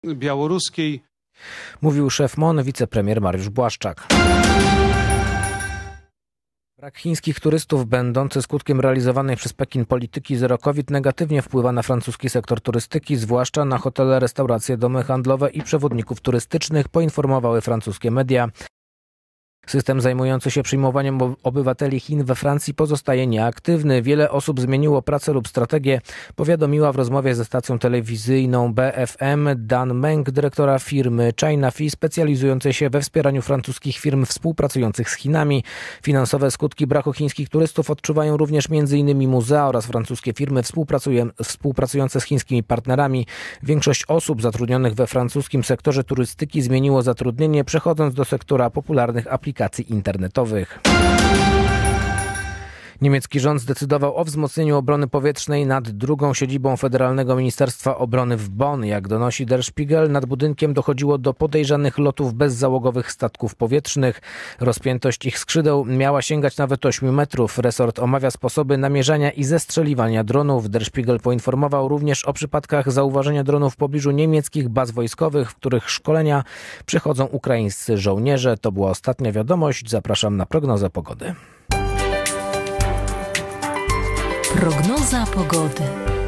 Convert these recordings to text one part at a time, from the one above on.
białoruskiej. Mówił szef MON, wicepremier Mariusz Błaszczak. Brak chińskich turystów będący skutkiem realizowanej przez Pekin polityki zero COVID negatywnie wpływa na francuski sektor turystyki, zwłaszcza na hotele, restauracje, domy handlowe i przewodników turystycznych, poinformowały francuskie media. System zajmujący się przyjmowaniem obywateli Chin we Francji pozostaje nieaktywny. Wiele osób zmieniło pracę lub strategię, powiadomiła w rozmowie ze stacją telewizyjną BFM Dan Meng, dyrektora firmy China-Fi, specjalizującej się we wspieraniu francuskich firm współpracujących z Chinami. Finansowe skutki braku chińskich turystów odczuwają również m.in. muzea oraz francuskie firmy współpracujące z chińskimi partnerami. Większość osób zatrudnionych we francuskim sektorze turystyki zmieniło zatrudnienie, przechodząc do sektora popularnych aplikacji internetowych. Niemiecki rząd zdecydował o wzmocnieniu obrony powietrznej nad drugą siedzibą Federalnego Ministerstwa Obrony w Bonn. Jak donosi Der Spiegel, nad budynkiem dochodziło do podejrzanych lotów bezzałogowych statków powietrznych. Rozpiętość ich skrzydeł miała sięgać nawet 8 metrów. Resort omawia sposoby namierzania i zestrzeliwania dronów. Der Spiegel poinformował również o przypadkach zauważenia dronów w pobliżu niemieckich baz wojskowych, w których szkolenia przechodzą ukraińscy żołnierze. To była ostatnia wiadomość. Zapraszam na prognozę pogody. Prognoza pogody.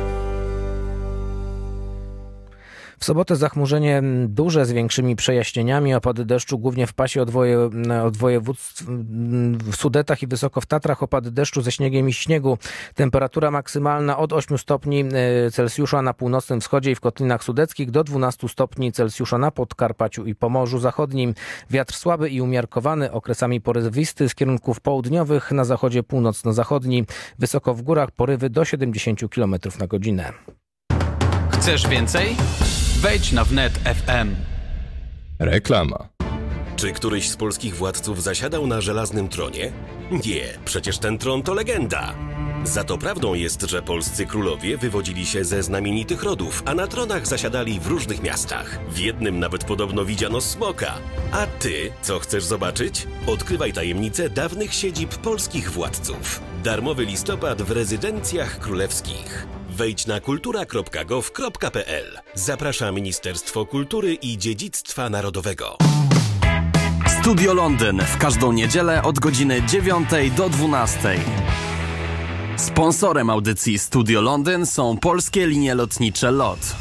W sobotę zachmurzenie duże z większymi przejaśnieniami, opady deszczu głównie w pasie od województw w Sudetach i wysoko w Tatrach, opady deszczu ze śniegiem i śniegu. Temperatura maksymalna od 8 stopni Celsjusza na północnym wschodzie i w Kotlinach Sudeckich do 12 stopni Celsjusza na Podkarpaciu i Pomorzu Zachodnim. Wiatr słaby i umiarkowany, okresami porywisty z kierunków południowych, na zachodzie północno-zachodni. Wysoko w górach porywy do 70 km na godzinę. Chcesz więcej? Wejdź na wnet FM. Reklama. Czy któryś z polskich władców zasiadał na żelaznym tronie? Nie, przecież ten tron to legenda. Za to prawdą jest, że polscy królowie wywodzili się ze znamienitych rodów, a na tronach zasiadali w różnych miastach. W jednym nawet podobno widziano smoka. A ty, co chcesz zobaczyć? Odkrywaj tajemnice dawnych siedzib polskich władców. Darmowy listopad w rezydencjach królewskich. Wejdź na kultura.gov.pl. Zaprasza Ministerstwo Kultury i Dziedzictwa Narodowego. Studio Londyn w każdą niedzielę od godziny 9 do 12. Sponsorem audycji Studio Londyn są polskie linie lotnicze LOT.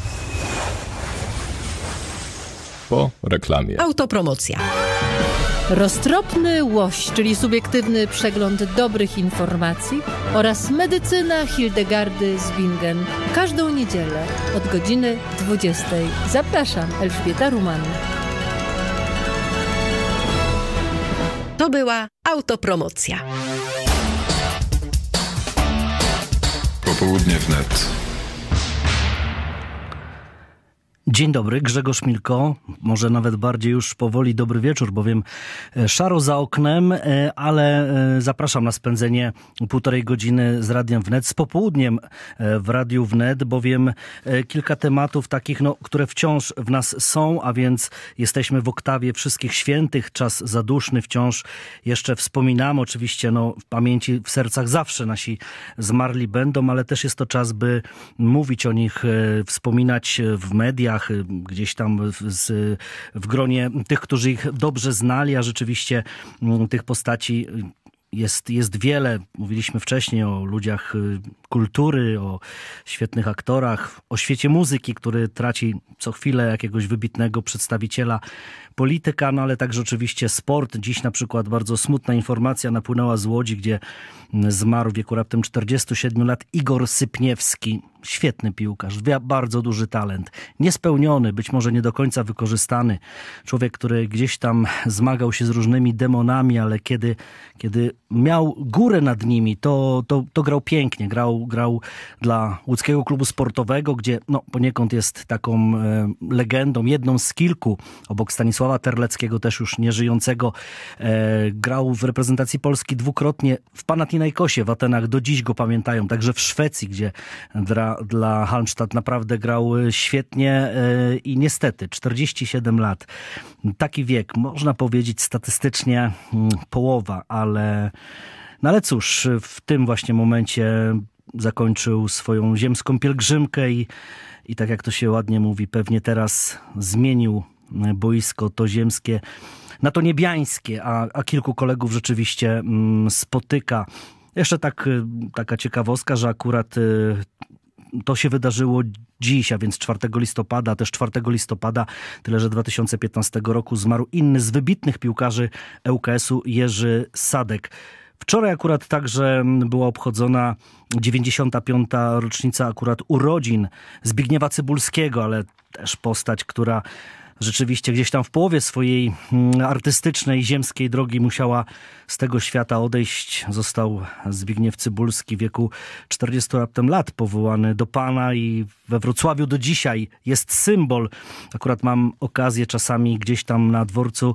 Po reklamie. Autopromocja. Roztropny łoś, czyli subiektywny przegląd dobrych informacji, oraz medycyna Hildegardy z Bingen. Każdą niedzielę od godziny 20. Zapraszam, Elżbieta Ruman. To była autopromocja. Popołudnie wnet. Dzień dobry, Grzegorz Milko, może nawet bardziej już powoli dobry wieczór, bowiem szaro za oknem, ale zapraszam na spędzenie półtorej godziny z Radiem Wnet, z popołudniem w Radiu Wnet, bowiem kilka tematów takich, które wciąż w nas są, a więc jesteśmy w oktawie Wszystkich Świętych, czas zaduszny wciąż jeszcze wspominamy, oczywiście w pamięci, w sercach zawsze nasi zmarli będą, ale też jest to czas, by mówić o nich, wspominać w mediach, gdzieś tam w gronie tych, którzy ich dobrze znali, a rzeczywiście tych postaci jest wiele. Mówiliśmy wcześniej o ludziach kultury, o świetnych aktorach, o świecie muzyki, który traci co chwilę jakiegoś wybitnego przedstawiciela, polityka, ale także oczywiście sport. Dziś na przykład bardzo smutna informacja napłynęła z Łodzi, gdzie zmarł w wieku raptem 47 lat Igor Sypniewski. Świetny piłkarz, bardzo duży talent, niespełniony, być może nie do końca wykorzystany. Człowiek, który gdzieś tam zmagał się z różnymi demonami, ale kiedy miał górę nad nimi, to grał pięknie. Grał dla łódzkiego klubu sportowego, gdzie poniekąd jest taką legendą, jedną z kilku, obok Stanisława Terleckiego, też już nieżyjącego. Grał w reprezentacji Polski dwukrotnie w Panathinaikosie w Atenach, do dziś go pamiętają, także w Szwecji, gdzie dla Halmstad naprawdę grał świetnie i niestety 47 lat. Taki wiek, można powiedzieć statystycznie połowa, ale cóż, w tym właśnie momencie zakończył swoją ziemską pielgrzymkę i tak jak to się ładnie mówi, pewnie teraz zmienił boisko to ziemskie na to niebiańskie, a kilku kolegów rzeczywiście spotyka. Jeszcze taka ciekawostka, że akurat to się wydarzyło dziś, a więc 4 listopada, też 4 listopada, tyle że 2015 roku zmarł inny z wybitnych piłkarzy ŁKS-u, Jerzy Sadek. Wczoraj akurat także była obchodzona 95. rocznica akurat urodzin Zbigniewa Cybulskiego, ale też postać, która rzeczywiście gdzieś tam w połowie swojej artystycznej, ziemskiej drogi musiała z tego świata odejść. Został Zbigniew Cybulski w wieku 40 raptem lat powołany do Pana i we Wrocławiu do dzisiaj jest symbol. Akurat mam okazję czasami gdzieś tam na dworcu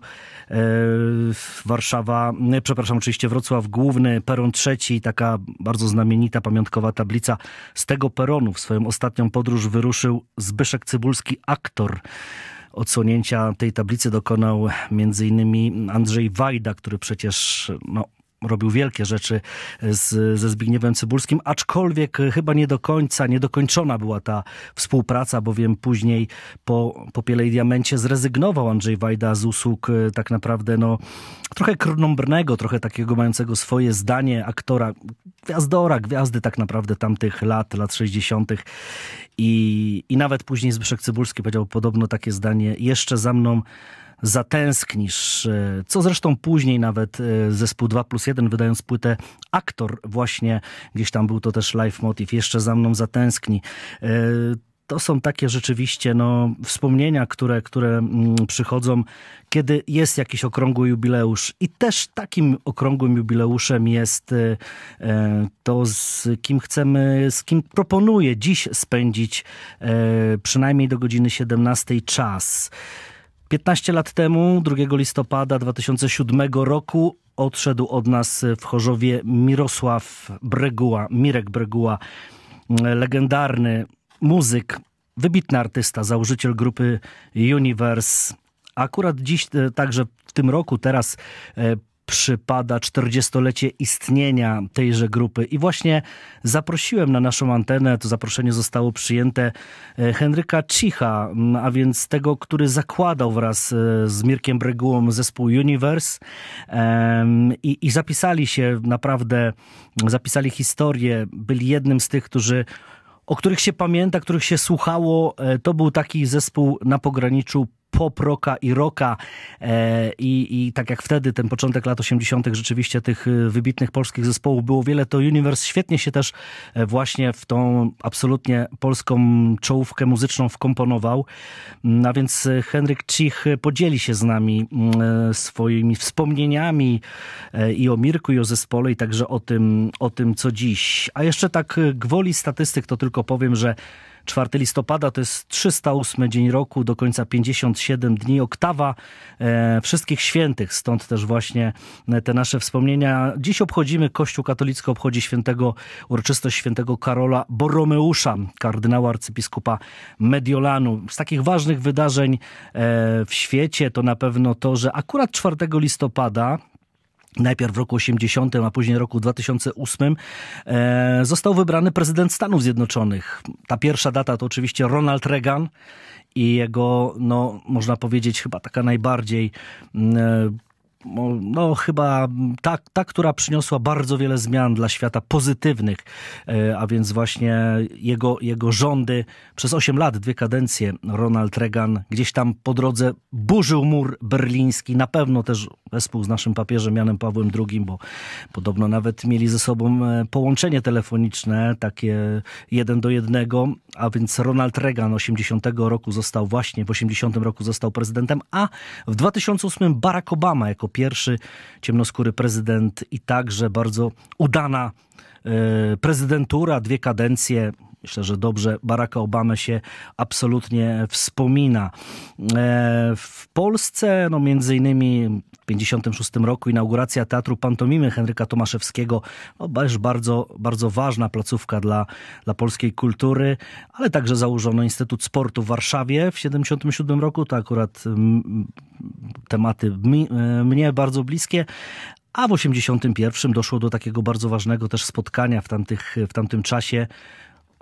oczywiście Wrocław Główny, peron 3, taka bardzo znamienita, pamiątkowa tablica. Z tego peronu w swoją ostatnią podróż wyruszył Zbyszek Cybulski, aktor. Odsłonięcia tej tablicy dokonał m.in. Andrzej Wajda, który przecież robił wielkie rzeczy ze Zbigniewem Cybulskim, aczkolwiek chyba nie do końca, niedokończona była ta współpraca, bowiem później po Piele i Diamencie zrezygnował Andrzej Wajda z usług tak naprawdę trochę krnąbrnego, trochę takiego mającego swoje zdanie aktora, gwiazdy tak naprawdę tamtych lat 60. I nawet później Zbyszek Cybulski powiedział podobno takie zdanie: jeszcze za mną zatęsknisz, co zresztą później nawet zespół 2+1, wydając płytę Aktor, właśnie gdzieś tam był to też leitmotiv, jeszcze za mną zatęskni. To są takie rzeczywiście wspomnienia, które przychodzą, kiedy jest jakiś okrągły jubileusz. I też takim okrągłym jubileuszem jest to, z kim proponuję dziś spędzić przynajmniej do godziny 17 czas. 15 lat temu, 2 listopada 2007 roku, odszedł od nas w Chorzowie Mirek Breguła, legendarny muzyk, wybitny artysta, założyciel grupy Universe. Akurat dziś, także w tym roku, teraz przypada 40-lecie istnienia tejże grupy i właśnie zaprosiłem na naszą antenę, to zaproszenie zostało przyjęte, Henryka Cicha, a więc tego, który zakładał wraz z Mirkiem Bregułą zespół Universe i zapisali się naprawdę, zapisali historię, byli jednym z tych, o których się pamięta, których się słuchało. To był taki zespół na pograniczu pop rocka i rocka i tak jak wtedy, ten początek lat 80. rzeczywiście tych wybitnych polskich zespołów było wiele, to Universe świetnie się też właśnie w tą absolutnie polską czołówkę muzyczną wkomponował. A więc Henryk Cich podzieli się z nami swoimi wspomnieniami i o Mirku, i o zespole, i także o tym co dziś. A jeszcze tak gwoli statystyk to tylko powiem, że 4 listopada to jest 308 dzień roku, do końca 57 dni, oktawa Wszystkich Świętych, stąd też właśnie te nasze wspomnienia. Dziś Kościół katolicki obchodzi uroczystość świętego Karola Boromeusza, kardynała arcybiskupa Mediolanu. Z takich ważnych wydarzeń w świecie to na pewno to, że akurat 4 listopada, najpierw w roku 80, a później roku 2008 został wybrany prezydent Stanów Zjednoczonych. Ta pierwsza data to oczywiście Ronald Reagan i jego, można powiedzieć, chyba taka najbardziej chyba ta, która przyniosła bardzo wiele zmian dla świata pozytywnych, a więc właśnie jego rządy przez 8 lat, 2 kadencje. Ronald Reagan gdzieś tam po drodze burzył mur berliński, na pewno też wespół z naszym papieżem Janem Pawłem II, bo podobno nawet mieli ze sobą połączenie telefoniczne, takie 1 do 1, a więc Ronald Reagan w 80 roku został prezydentem, a w 2008 Barack Obama jako pierwszy ciemnoskóry prezydent i także bardzo udana prezydentura, 2 kadencje. Myślę, że dobrze Baracka Obamę się absolutnie wspomina. W Polsce, między innymi w 56 roku inauguracja Teatru Pantomimy Henryka Tomaszewskiego, też bardzo, bardzo ważna placówka dla polskiej kultury, ale także założono Instytut Sportu w Warszawie w 77 roku. To akurat tematy mnie bardzo bliskie. A w 81 doszło do takiego bardzo ważnego też spotkania w tamtym czasie.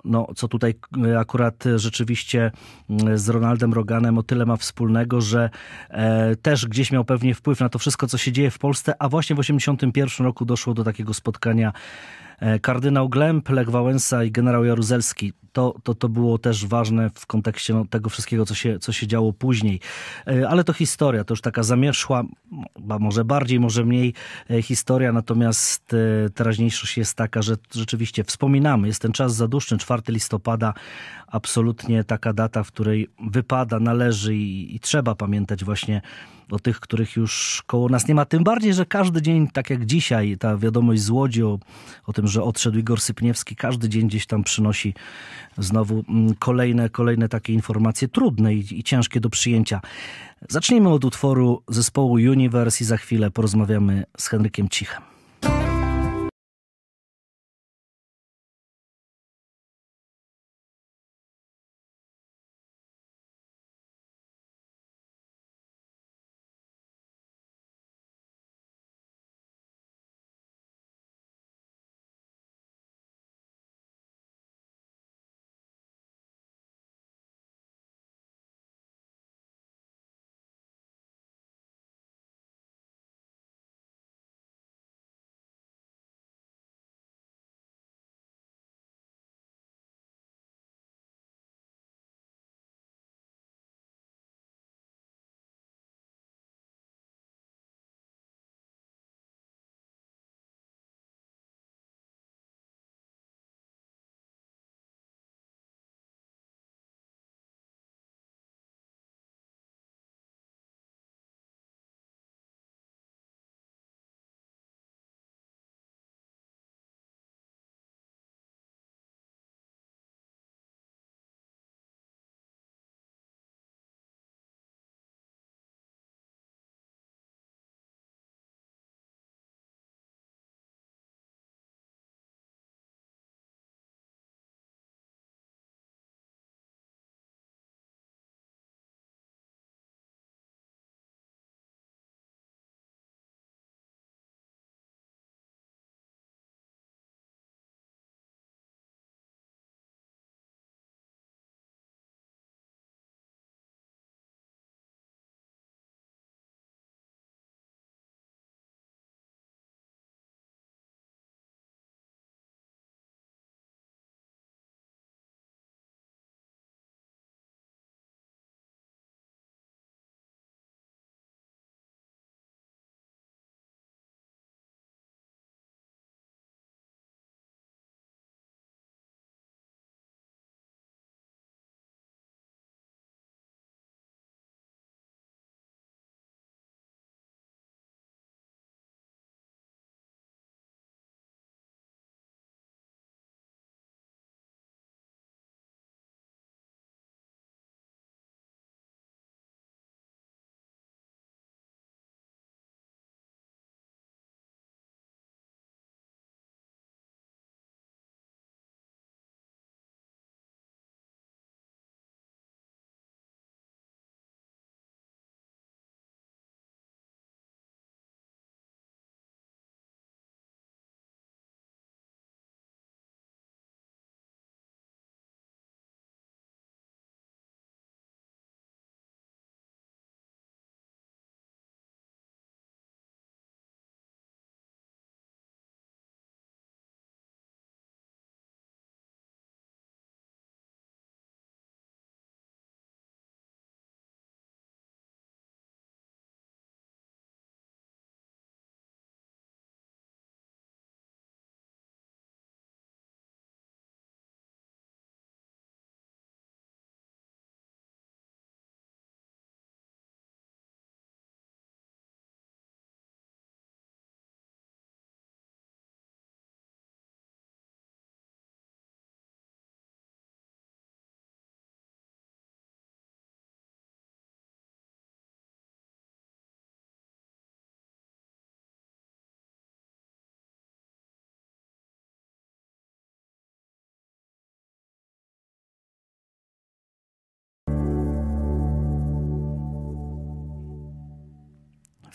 no, co tutaj akurat rzeczywiście z Ronaldem Reaganem o tyle ma wspólnego, że też gdzieś miał pewnie wpływ na to wszystko, co się dzieje w Polsce, a właśnie w 1981 roku doszło do takiego spotkania kardynał Glemp, Lech Wałęsa i generał Jaruzelski. To było też ważne w kontekście tego wszystkiego, co się działo później. Ale to historia, to już taka zamierzchła, może bardziej, może mniej historia, natomiast teraźniejszość jest taka, że rzeczywiście wspominamy, jest ten czas zaduszny, 4 listopada, absolutnie taka data, w której wypada, należy i trzeba pamiętać właśnie o tych, których już koło nas nie ma. Tym bardziej, że każdy dzień, tak jak dzisiaj, ta wiadomość z Łodzi o tym, że odszedł Igor Sypniewski, każdy dzień gdzieś tam przynosi znowu kolejne takie informacje trudne i ciężkie do przyjęcia. Zacznijmy od utworu zespołu Universe i za chwilę porozmawiamy z Henrykiem Cichem.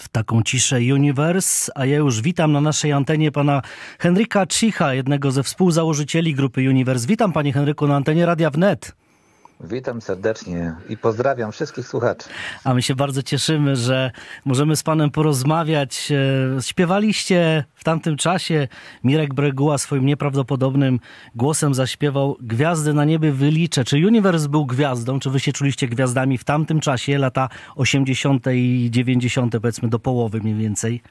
w taką ciszę Universe, a ja już witam na naszej antenie pana Henryka Cicha, jednego ze współzałożycieli grupy Universe. Witam, panie Henryku, na antenie Radia Wnet. Witam serdecznie i pozdrawiam wszystkich słuchaczy. A my się bardzo cieszymy, że możemy z panem porozmawiać. Śpiewaliście w tamtym czasie, Mirek Breguła swoim nieprawdopodobnym głosem zaśpiewał Gwiazdy na niebie wyliczę. Czy Universe był gwiazdą? Czy wy się czuliście gwiazdami w tamtym czasie, lata 80. i 90., powiedzmy do połowy mniej więcej?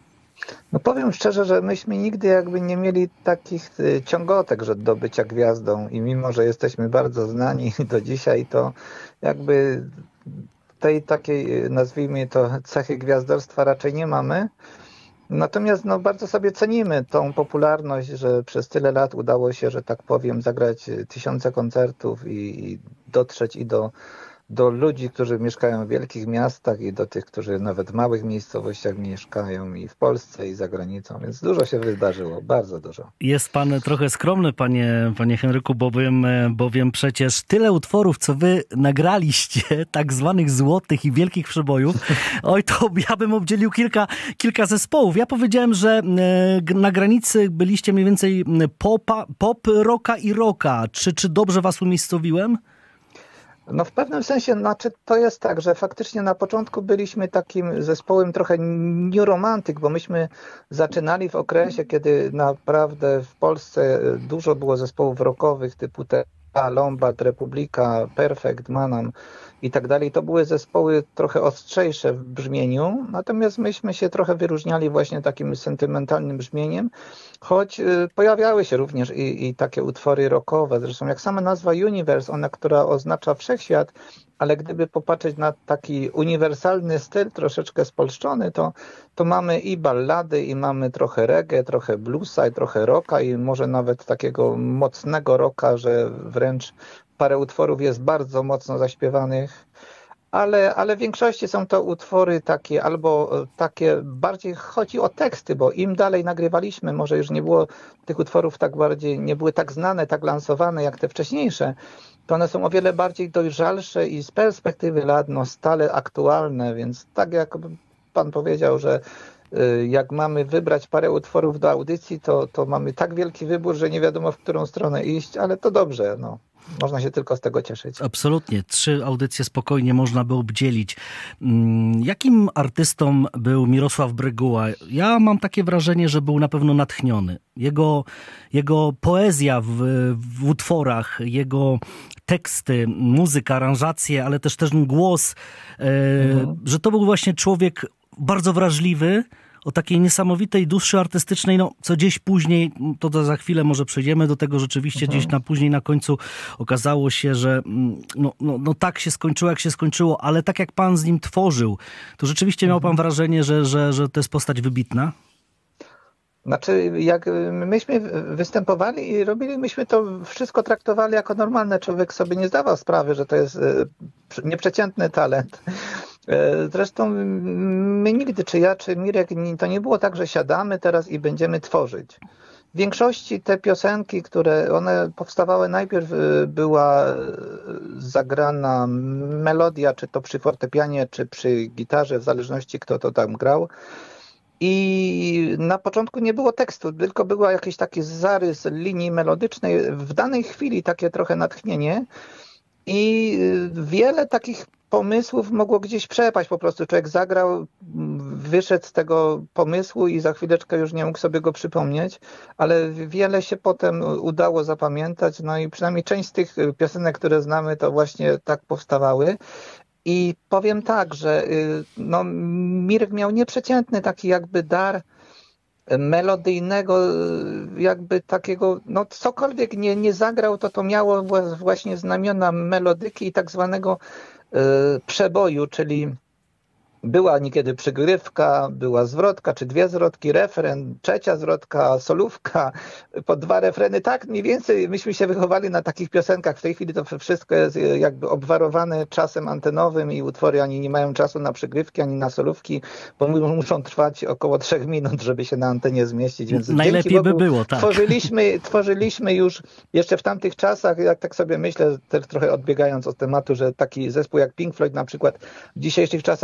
No powiem szczerze, że myśmy nigdy jakby nie mieli takich ciągotek, że do bycia gwiazdą i mimo, że jesteśmy bardzo znani do dzisiaj, to jakby tej takiej, nazwijmy to, cechy gwiazdorstwa raczej nie mamy. Natomiast no, bardzo sobie cenimy tą popularność, że przez tyle lat udało się, że tak powiem, zagrać tysiące koncertów i dotrzeć i do ludzi, którzy mieszkają w wielkich miastach i do tych, którzy nawet w małych miejscowościach mieszkają i w Polsce i za granicą, więc dużo się wydarzyło, bardzo dużo. Jest pan trochę skromny, panie Henryku, bowiem przecież tyle utworów, co wy nagraliście, tak zwanych złotych i wielkich przebojów, oj to ja bym obdzielił kilka zespołów. Ja powiedziałem, że na granicy byliście mniej więcej pop, rocka i rocka. Czy dobrze was umiejscowiłem? No w pewnym sensie, znaczy to jest tak, że faktycznie na początku byliśmy takim zespołem trochę new romantic, bo myśmy zaczynali w okresie, kiedy naprawdę w Polsce dużo było zespołów rockowych typu Lombard, Republika, Perfect, Manam i tak dalej. To były zespoły trochę ostrzejsze w brzmieniu, natomiast myśmy się trochę wyróżniali właśnie takim sentymentalnym brzmieniem, choć pojawiały się również i takie utwory rockowe. Zresztą jak sama nazwa Universe, która oznacza wszechświat, ale gdyby popatrzeć na taki uniwersalny styl, troszeczkę spolszczony, to mamy i ballady, i mamy trochę reggae, trochę bluesa, i trochę rocka, i może nawet takiego mocnego rocka, że wręcz parę utworów jest bardzo mocno zaśpiewanych, ale w większości są to utwory takie, albo takie bardziej chodzi o teksty, bo im dalej nagrywaliśmy, może już nie było tych utworów tak bardziej, nie były tak znane, tak lansowane jak te wcześniejsze, to one są o wiele bardziej dojrzalsze i z perspektywy lat stale aktualne, więc tak jak pan powiedział, że jak mamy wybrać parę utworów do audycji, to mamy tak wielki wybór, że nie wiadomo, w którą stronę iść, ale to dobrze, no. Można się tylko z tego cieszyć. Absolutnie. 3 audycje spokojnie można by obdzielić. Jakim artystą był Mirosław Breguła? Ja mam takie wrażenie, że był na pewno natchniony. Jego poezja w utworach, jego teksty, muzyka, aranżacje, ale też ten głos, że to był właśnie człowiek bardzo wrażliwy, o takiej niesamowitej duszy artystycznej, co gdzieś później, to za chwilę może przejdziemy do tego rzeczywiście, gdzieś później na końcu okazało się, że tak się skończyło, jak się skończyło, ale tak jak pan z nim tworzył, to rzeczywiście miał pan wrażenie, że to jest postać wybitna? Znaczy, jak myśmy występowali i robili, myśmy to wszystko traktowali jako normalne. Człowiek sobie nie zdawał sprawy, że to jest nieprzeciętny talent. Zresztą my nigdy, czy ja, czy Mirek, to nie było tak, że siadamy teraz i będziemy tworzyć. W większości te piosenki, one powstawały najpierw, była zagrana melodia, czy to przy fortepianie, czy przy gitarze, w zależności kto to tam grał. I na początku nie było tekstu, tylko był jakiś taki zarys linii melodycznej, w danej chwili takie trochę natchnienie i wiele takich pomysłów mogło gdzieś przepaść, po prostu człowiek zagrał, wyszedł z tego pomysłu i za chwileczkę już nie mógł sobie go przypomnieć, ale wiele się potem udało zapamiętać, no i przynajmniej część z tych piosenek, które znamy, to właśnie tak powstawały. I powiem tak, że Mirek miał nieprzeciętny taki jakby dar melodyjnego, jakby takiego, cokolwiek nie zagrał, to miało właśnie znamiona melodyki i tak zwanego przeboju, czyli była niekiedy przygrywka, była zwrotka, czy 2 zwrotki, refren, 3 zwrotka, solówka, po 2 refreny. Tak mniej więcej myśmy się wychowali na takich piosenkach. W tej chwili to wszystko jest jakby obwarowane czasem antenowym i utwory ani nie mają czasu na przygrywki, ani na solówki, bo muszą trwać około 3 minut, żeby się na antenie zmieścić. Więc najlepiej by było, tak. Tworzyliśmy już jeszcze w tamtych czasach, jak tak sobie myślę, też trochę odbiegając od tematu, że taki zespół jak Pink Floyd na przykład w dzisiejszych czasach w ogóle by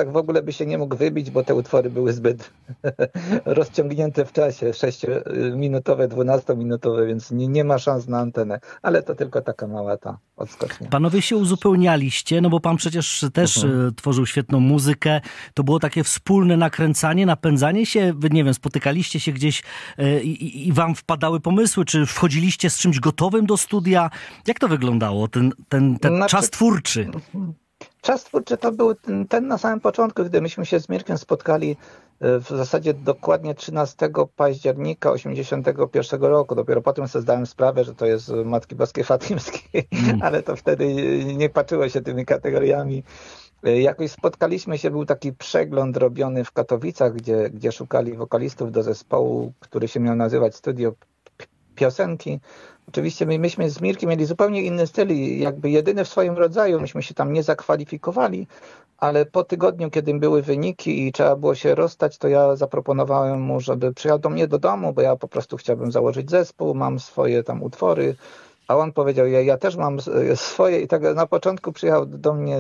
żeby się nie mógł wybić, bo te utwory były zbyt rozciągnięte w czasie, 6-minutowe, 12-minutowe, więc nie ma szans na antenę, ale to tylko taka mała ta odskocznia. Panowie się uzupełnialiście, no bo pan przecież też tworzył świetną muzykę. To było takie wspólne nakręcanie, napędzanie się, wy nie wiem, spotykaliście się gdzieś i wam wpadały pomysły, czy wchodziliście z czymś gotowym do studia? Jak to wyglądało, ten czas twórczy? Czas twórczy to był ten na samym początku, gdy myśmy się z Mirkiem spotkali w zasadzie dokładnie 13 października 1981 roku. Dopiero potem sobie zdałem sprawę, że to jest Matki Boskiej Fatimskiej, ale to wtedy nie patrzyło się tymi kategoriami. Jakoś spotkaliśmy się, był taki przegląd robiony w Katowicach, gdzie szukali wokalistów do zespołu, który się miał nazywać Studio Piosenki. Oczywiście myśmy z Mirkiem mieli zupełnie inny styl i jakby jedyny w swoim rodzaju, myśmy się tam nie zakwalifikowali, ale po tygodniu, kiedy były wyniki i trzeba było się rozstać, to ja zaproponowałem mu, żeby przyjechał do mnie do domu, bo ja po prostu chciałbym założyć zespół, mam swoje tam utwory, a on powiedział, ja też mam swoje i tak na początku przyjechał do mnie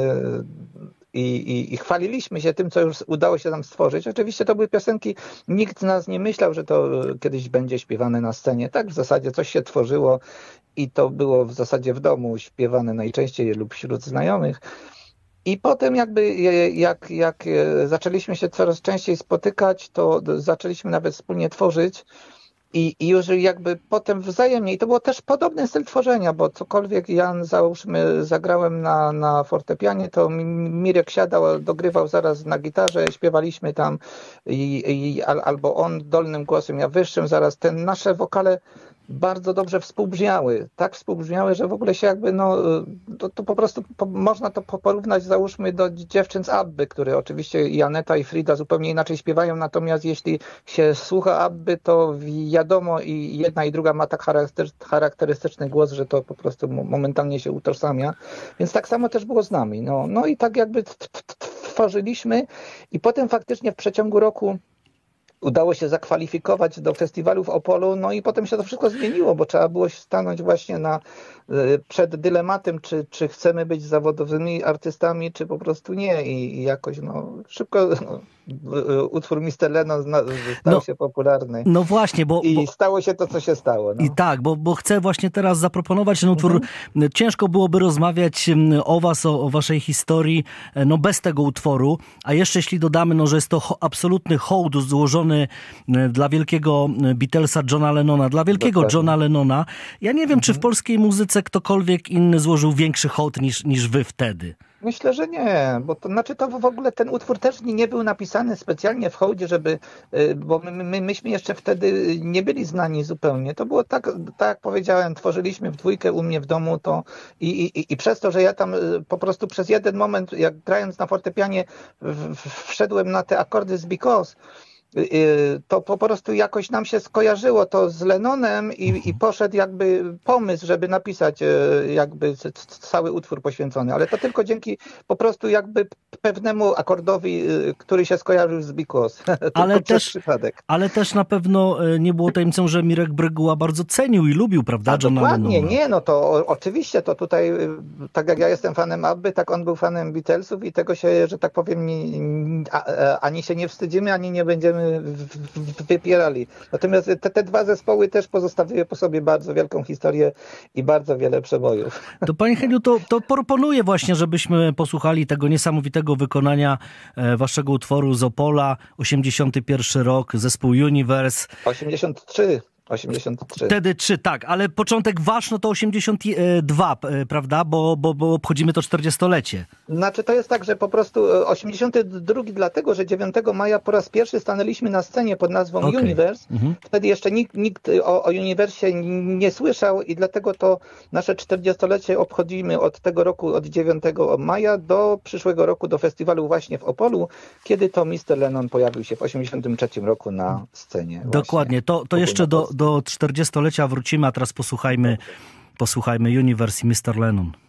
i chwaliliśmy się tym, co już udało się nam stworzyć. Oczywiście to były piosenki, nikt z nas nie myślał, że to kiedyś będzie śpiewane na scenie. Tak w zasadzie coś się tworzyło i to było w zasadzie w domu śpiewane najczęściej lub wśród znajomych. I potem jakby jak zaczęliśmy się coraz częściej spotykać, to zaczęliśmy nawet wspólnie tworzyć. I już jakby potem wzajemnie, i to było też podobny styl tworzenia, bo cokolwiek ja załóżmy zagrałem na fortepianie, to Mirek siadał, dogrywał zaraz na gitarze, śpiewaliśmy tam albo on dolnym głosem, ja wyższym, zaraz nasze wokale bardzo dobrze współbrzmiały. Tak współbrzmiały, że w ogóle się jakby, to po prostu można to porównać, załóżmy, do dziewczyn z Abby, które oczywiście i Aneta i Frida zupełnie inaczej śpiewają, natomiast jeśli się słucha Abby, to wiadomo i jedna i druga ma tak charakterystyczny głos, że to po prostu momentalnie się utożsamia. Więc tak samo też było z nami. No i tak jakby tworzyliśmy i potem faktycznie w przeciągu roku udało się zakwalifikować do festiwalu w Opolu, no i potem się to wszystko zmieniło, bo trzeba było stanąć właśnie przed dylematem, czy chcemy być zawodowymi artystami, czy po prostu nie. I jakoś szybko utwór Mr. Lennon stał się popularny. No właśnie, I stało się to, co się stało. No. I tak, bo chcę właśnie teraz zaproponować ten utwór. Ciężko byłoby rozmawiać o was, o waszej historii, bez tego utworu, a jeszcze jeśli dodamy, że jest to absolutny hołd złożony dla wielkiego Beatlesa Johna Lennona, dla wielkiego Johna Lennona. Ja nie wiem, czy w polskiej muzyce ktokolwiek inny złożył większy hołd niż wy wtedy. Myślę, że nie, bo to w ogóle ten utwór też nie był napisany specjalnie w hołdzie, bo myśmy jeszcze wtedy nie byli znani zupełnie. To było tak jak powiedziałem, tworzyliśmy w dwójkę u mnie w domu to i przez to, że ja tam po prostu przez jeden moment, jak grając na fortepianie, wszedłem na te akordy z Because, to po prostu jakoś nam się skojarzyło to z Lennonem i poszedł jakby pomysł, żeby napisać jakby cały utwór poświęcony, ale to tylko dzięki po prostu jakby pewnemu akordowi, który się skojarzył z Because. Ale też na pewno nie było tajemnicą, że Mirek Bryguła bardzo cenił i lubił, prawda, Johna Lennona? Dokładnie, to oczywiście, to tutaj, tak jak ja jestem fanem Abby, tak on był fanem Beatlesów i tego się, że tak powiem, ani się nie wstydzimy, ani nie będziemy wypierali. Natomiast te dwa zespoły też pozostawiły po sobie bardzo wielką historię i bardzo wiele przebojów. To panie Heniu, to proponuję właśnie, żebyśmy posłuchali tego niesamowitego wykonania waszego utworu z Opola, 81 rok, zespół Universe. 83. Wtedy 3, tak, ale początek wasz, to 82, prawda? Bo obchodzimy to 40-lecie. Znaczy to jest tak, że po prostu 82 dlatego, że 9 maja po raz pierwszy stanęliśmy na scenie pod nazwą Universe. Wtedy jeszcze nikt o Universie nie słyszał i dlatego to nasze 40-lecie obchodzimy od tego roku, od 9 maja do przyszłego roku do festiwalu właśnie w Opolu, kiedy to Mr. Lennon pojawił się w 83 roku na scenie. Dokładnie, to jeszcze do 40-lecia wrócimy, a teraz posłuchajmy Universe i Mr. Lennon.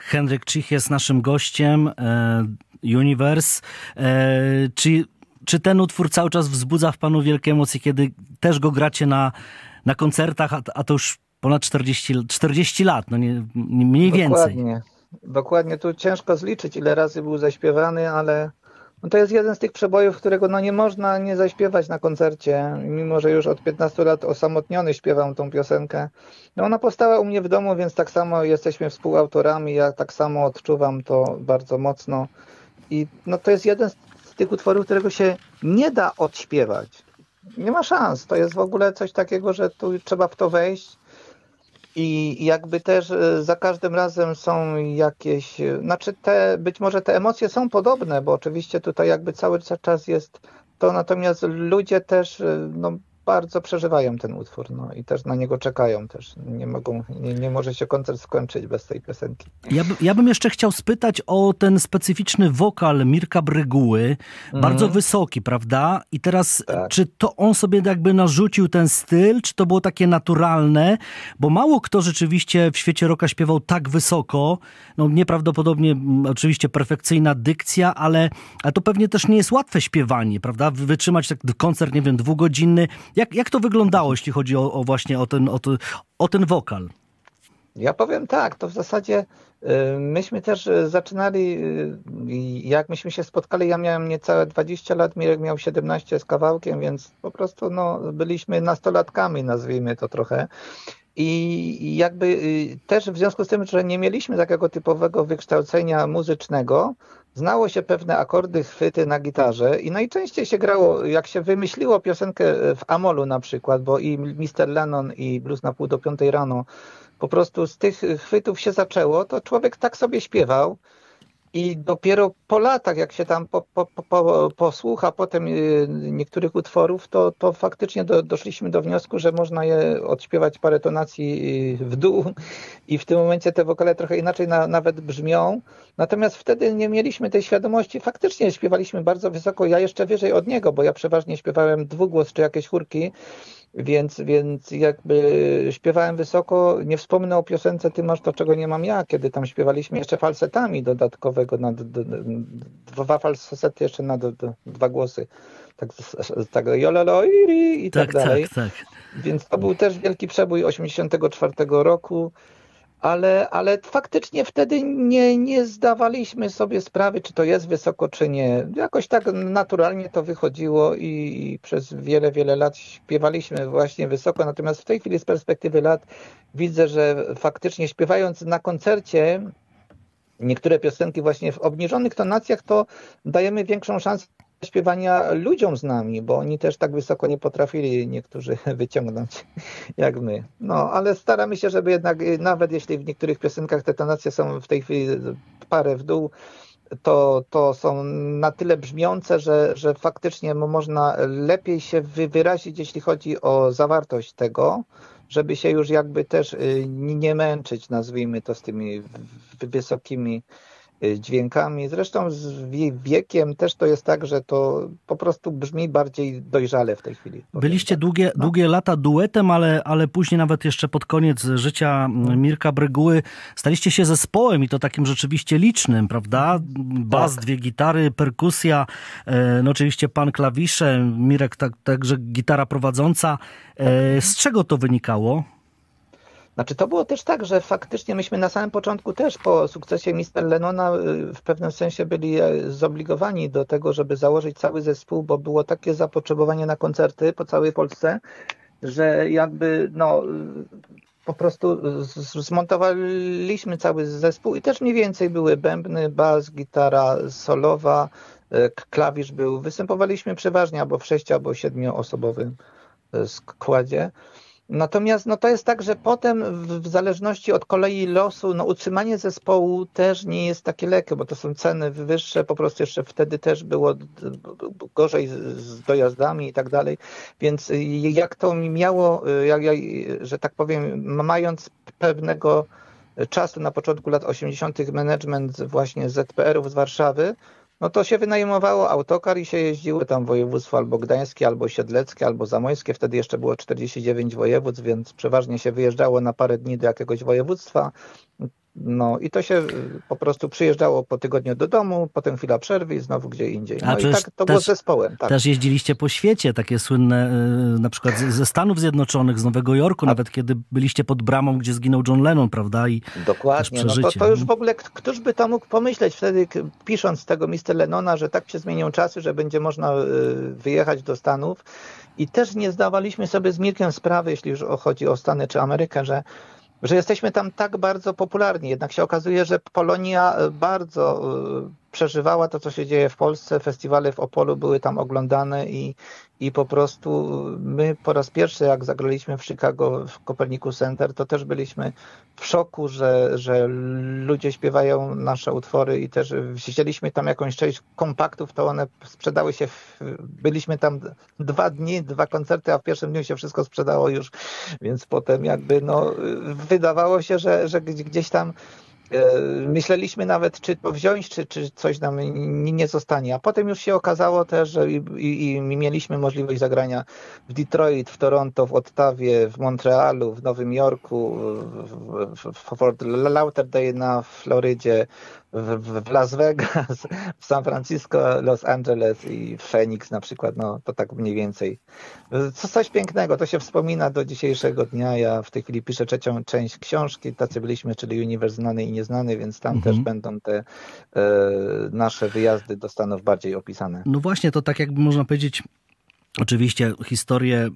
Henryk Czich jest naszym gościem, Universe. Czy ten utwór cały czas wzbudza w panu wielkie emocje, kiedy też go gracie na koncertach, a to już ponad 40 lat, no nie, mniej więcej. Dokładnie, tu ciężko zliczyć, ile razy był zaśpiewany, ale no to jest jeden z tych przebojów, którego no nie można nie zaśpiewać na koncercie, mimo że już od 15 lat osamotniony śpiewam tą piosenkę. No ona powstała u mnie w domu, więc tak samo jesteśmy współautorami, ja tak samo odczuwam to bardzo mocno. I no to jest jeden z tych utworów, którego się nie da odśpiewać. Nie ma szans, to jest w ogóle coś takiego, że tu trzeba w to wejść. I jakby też za każdym razem są jakieś, znaczy być może te emocje są podobne, bo oczywiście tutaj jakby cały czas jest to, natomiast ludzie też no, bardzo przeżywają ten utwór, no i też na niego czekają też. Nie może się koncert skończyć bez tej piosenki. Ja bym jeszcze chciał spytać o ten specyficzny wokal Mirka Bryguły, bardzo wysoki, prawda? I teraz, tak. Czy to on sobie jakby narzucił ten styl, czy to było takie naturalne? Bo mało kto rzeczywiście w świecie rocka śpiewał tak wysoko, no nieprawdopodobnie oczywiście perfekcyjna dykcja, ale to pewnie też nie jest łatwe śpiewanie, prawda? Wytrzymać tak koncert, nie wiem, 2-godzinny. Jak to wyglądało, jeśli chodzi właśnie o ten wokal? Ja powiem tak, to w zasadzie myśmy też zaczynali, jak myśmy się spotkali, ja miałem niecałe 20 lat, Mirek miał 17 z kawałkiem, więc po prostu no, byliśmy nastolatkami, nazwijmy to trochę. I jakby też w związku z tym, że nie mieliśmy takiego typowego wykształcenia muzycznego, znało się pewne akordy, chwyty na gitarze i najczęściej się grało, jak się wymyśliło piosenkę w Amolu na przykład, bo i Mr. Lennon i Blues na 4:30 rano, po prostu z tych chwytów się zaczęło, to człowiek tak sobie śpiewał. I dopiero po latach, jak się tam posłucha potem niektórych utworów, to faktycznie doszliśmy do wniosku, że można je odśpiewać parę tonacji w dół i w tym momencie te wokale trochę inaczej nawet brzmią. Natomiast wtedy nie mieliśmy tej świadomości. Faktycznie śpiewaliśmy bardzo wysoko, ja jeszcze wyżej od niego, bo ja przeważnie śpiewałem dwugłos czy jakieś chórki. Więc jakby śpiewałem wysoko, nie wspomnę o piosence Ty masz to, czego nie mam ja, kiedy tam śpiewaliśmy jeszcze falsetami dodatkowego, dwa falsety jeszcze na dwa głosy, tak jololo i tak dalej. Tak. Więc to był też wielki przebój 84 roku. Ale faktycznie wtedy nie zdawaliśmy sobie sprawy, czy to jest wysoko, czy nie. Jakoś tak naturalnie to wychodziło i przez wiele lat śpiewaliśmy właśnie wysoko. Natomiast w tej chwili z perspektywy lat widzę, że faktycznie śpiewając na koncercie niektóre piosenki właśnie w obniżonych tonacjach, to dajemy większą szansę śpiewania ludziom z nami, bo oni też tak wysoko nie potrafili niektórzy wyciągnąć jak my. No, ale staramy się, żeby jednak, nawet jeśli w niektórych piosenkach te tonacje są w tej chwili parę w dół, to są na tyle brzmiące, że faktycznie można lepiej się wyrazić, jeśli chodzi o zawartość tego, żeby się już jakby też nie męczyć, nazwijmy to, z tymi wysokimi dźwiękami. Zresztą z wiekiem też to jest tak, że to po prostu brzmi bardziej dojrzale w tej chwili. Byliście długie lata duetem, ale później nawet jeszcze pod koniec życia Mirka Bryguły staliście się zespołem i to takim rzeczywiście licznym, prawda? Bas, dwie gitary, perkusja, no oczywiście pan klawisze, Mirek także gitara prowadząca. Z czego to wynikało? Znaczy to było też tak, że faktycznie myśmy na samym początku też po sukcesie Mr. Lennona w pewnym sensie byli zobligowani do tego, żeby założyć cały zespół, bo było takie zapotrzebowanie na koncerty po całej Polsce, że jakby no po prostu zmontowaliśmy cały zespół i też mniej więcej były bębny, bas, gitara solowa, klawisz był. Występowaliśmy przeważnie albo w 6- albo 7-osobowym składzie. Natomiast no to jest tak, że potem w zależności od kolei losu, no utrzymanie zespołu też nie jest takie lekkie, bo to są ceny wyższe, po prostu jeszcze wtedy też było gorzej z dojazdami i tak dalej, więc jak to mi miało, że tak powiem, mając pewnego czasu na początku lat 80. management właśnie ZPR-ów z Warszawy, no to się wynajmowało autokar i się jeździło tam województwo albo gdańskie, albo siedleckie, albo zamojskie. Wtedy jeszcze było 49 województw, więc przeważnie się wyjeżdżało na parę dni do jakiegoś województwa. No i to się po prostu przyjeżdżało po tygodniu do domu, potem chwila przerwy i znowu gdzie indziej. No i tak to było z zespołem. Tak. Też jeździliście po świecie, takie słynne na przykład ze Stanów Zjednoczonych, z Nowego Jorku, nawet kiedy byliście pod bramą, gdzie zginął John Lennon, prawda? I dokładnie, no to już w ogóle któż by to mógł pomyśleć wtedy, pisząc tego Mr. Lennona, że tak się zmienią czasy, że będzie można wyjechać do Stanów. I też nie zdawaliśmy sobie z Mirkiem sprawy, jeśli już chodzi o Stany czy Amerykę, że jesteśmy tam tak bardzo popularni. Jednak się okazuje, że Polonia bardzo przeżywała to, co się dzieje w Polsce. Festiwale w Opolu były tam oglądane i po prostu my po raz pierwszy, jak zagraliśmy w Chicago w Copernicus Center, to też byliśmy w szoku, że ludzie śpiewają nasze utwory i też wzięliśmy tam jakąś część kompaktów, to one sprzedały się, byliśmy tam 2 dni, 2 koncerty, a w pierwszym dniu się wszystko sprzedało już, więc potem jakby wydawało się, że gdzieś tam myśleliśmy nawet, czy to wziąć, czy coś nam nie zostanie. A potem już się okazało też, że i mieliśmy możliwość zagrania w Detroit, w Toronto, w Ottawie, w Montrealu, w Nowym Jorku, w Fort Lauderdale na Florydzie, w Las Vegas, w San Francisco, Los Angeles i w Phoenix na przykład. No to tak mniej więcej. Coś pięknego, to się wspomina do dzisiejszego dnia. Ja w tej chwili piszę 3. część książki, tacy byliśmy, czyli Uniwersytet Znany i Nieznany, więc tam też będą te nasze wyjazdy do Stanów bardziej opisane. No właśnie, to tak jakby można powiedzieć, oczywiście historię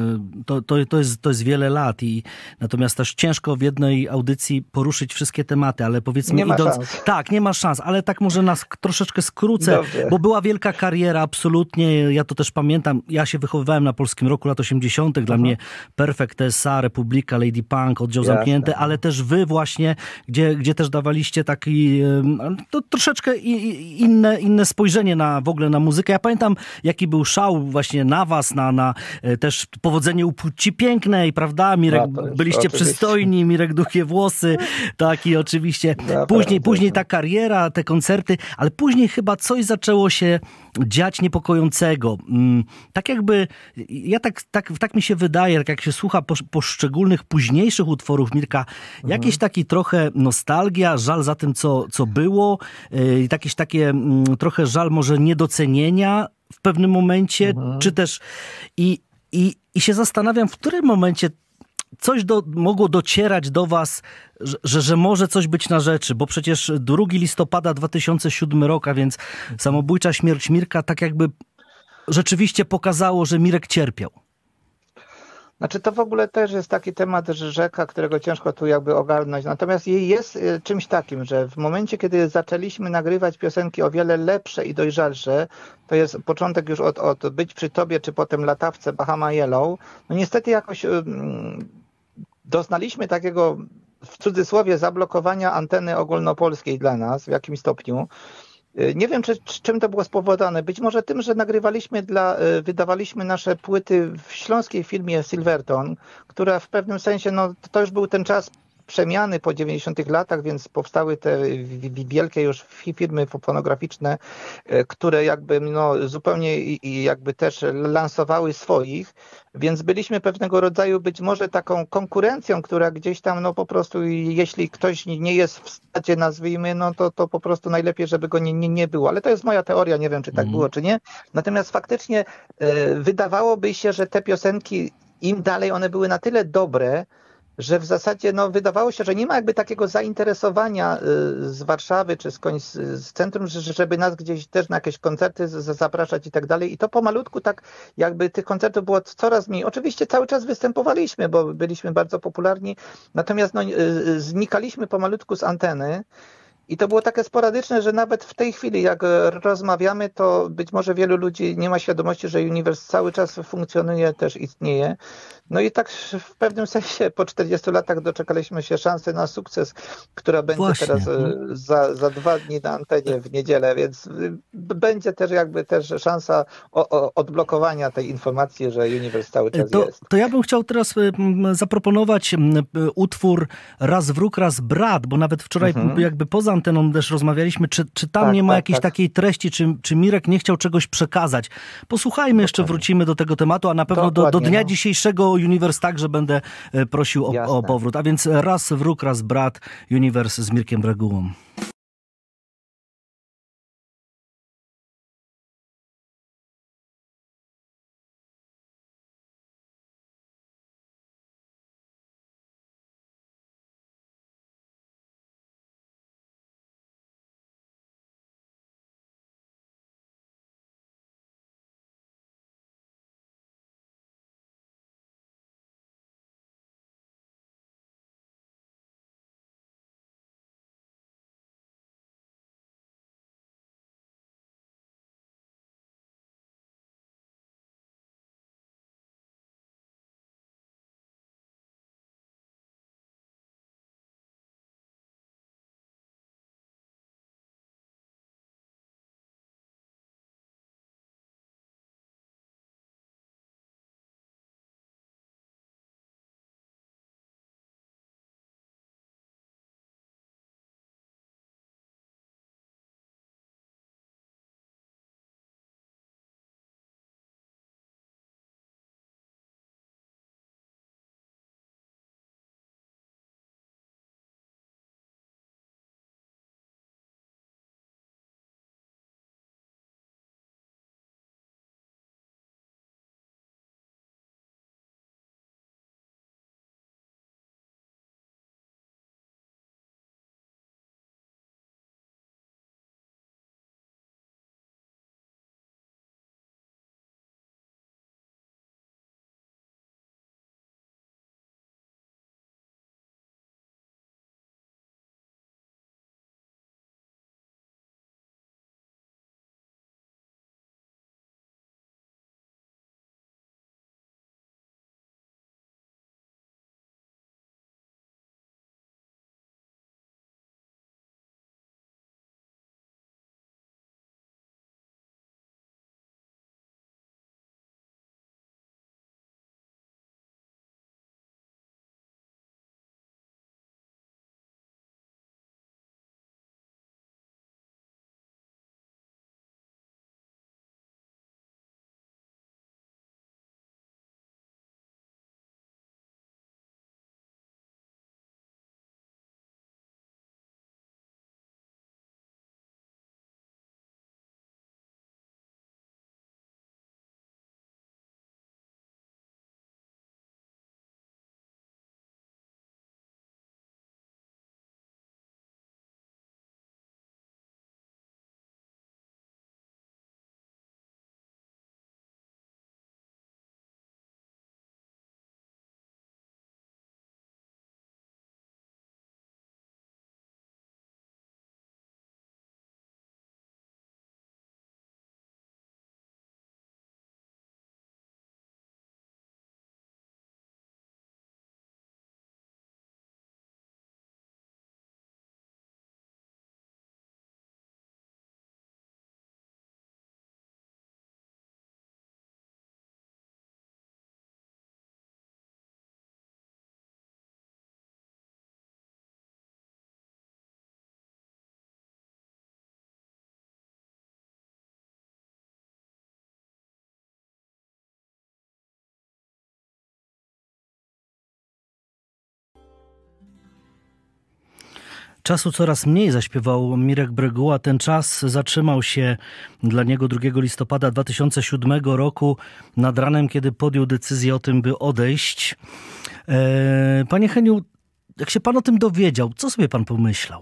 to jest wiele lat natomiast też ciężko w jednej audycji poruszyć wszystkie tematy, ale powiedzmy nie ma szans. Tak, nie ma szans, ale tak może nas troszeczkę skrócę, bo była wielka kariera, absolutnie, ja to też pamiętam, ja się wychowywałem na Polskim Roku lat 80. Dla mnie Perfect TSA, Republika, Lady Punk, Oddział Zamknięty, ale też wy właśnie, gdzie też dawaliście taki to troszeczkę inne spojrzenie w ogóle na muzykę. Ja pamiętam, jaki był szał właśnie na was, na też powodzenie u płci pięknej, prawda? Mirek, byliście oczywiście przystojni, Mirek długie włosy, taki oczywiście. Później ta kariera, te koncerty, ale później chyba coś zaczęło się dziać niepokojącego. Tak jakby, tak mi się wydaje, tak jak się słucha poszczególnych późniejszych utworów Mirka, jakiś taki trochę nostalgia, żal za tym, co było, jakieś takie trochę żal może niedocenienia w pewnym momencie, czy też i się zastanawiam, w którym momencie coś mogło docierać do was, że może coś być na rzeczy, bo przecież 2 listopada 2007 rok, a więc samobójcza śmierć Mirka tak jakby rzeczywiście pokazało, że Mirek cierpiał. Znaczy to w ogóle też jest taki temat rzeka, którego ciężko tu jakby ogarnąć. Natomiast jest czymś takim, że w momencie, kiedy zaczęliśmy nagrywać piosenki o wiele lepsze i dojrzalsze, to jest początek już od Być przy tobie, czy potem Latawce, Bahama Yellow, no niestety jakoś doznaliśmy takiego, w cudzysłowie, zablokowania anteny ogólnopolskiej dla nas w jakimś stopniu. Nie wiem, czym to było spowodowane. Być może tym, że wydawaliśmy nasze płyty w śląskiej firmie Silverton, która w pewnym sensie, to już był ten czas przemiany po 90 latach, więc powstały te wielkie już firmy fonograficzne, które jakby zupełnie jakby też lansowały swoich, więc byliśmy pewnego rodzaju być może taką konkurencją, która gdzieś tam po prostu, jeśli ktoś nie jest w stadzie, nazwijmy, to po prostu najlepiej, żeby go nie było. Ale to jest moja teoria, nie wiem, czy tak było, czy nie. Natomiast faktycznie wydawałoby się, że te piosenki, im dalej one były na tyle dobre, że w zasadzie wydawało się, że nie ma jakby takiego zainteresowania z Warszawy czy z centrum, żeby nas gdzieś też na jakieś koncerty zapraszać i tak dalej. I to pomalutku tak jakby tych koncertów było coraz mniej. Oczywiście cały czas występowaliśmy, bo byliśmy bardzo popularni, natomiast znikaliśmy pomalutku z anteny. I to było takie sporadyczne, że nawet w tej chwili, jak rozmawiamy, to być może wielu ludzi nie ma świadomości, że Uniwersytet cały czas funkcjonuje, też istnieje. No i tak w pewnym sensie po 40 latach doczekaliśmy się szansy na sukces, która będzie teraz za 2 dni na antenie w niedzielę, więc będzie też jakby też szansa odblokowania tej informacji, że Uniwersytet cały czas jest. To ja bym chciał teraz zaproponować utwór Raz wróg, raz brat, bo nawet wczoraj jakby poza poza anteną też rozmawialiśmy, czy tam nie ma jakiejś takiej treści, czy Mirek nie chciał czegoś przekazać. Posłuchajmy, jeszcze wrócimy do tego tematu, a na pewno do dnia dzisiejszego Universe także będę prosił o powrót. A więc raz wróg, raz brat, Universe z Mirkiem Bregułą. Czasu coraz mniej, zaśpiewał Mirek Breguła. Ten czas zatrzymał się dla niego 2 listopada 2007 roku nad ranem, kiedy podjął decyzję o tym, by odejść. Panie Heniu, jak się pan o tym dowiedział, co sobie pan pomyślał?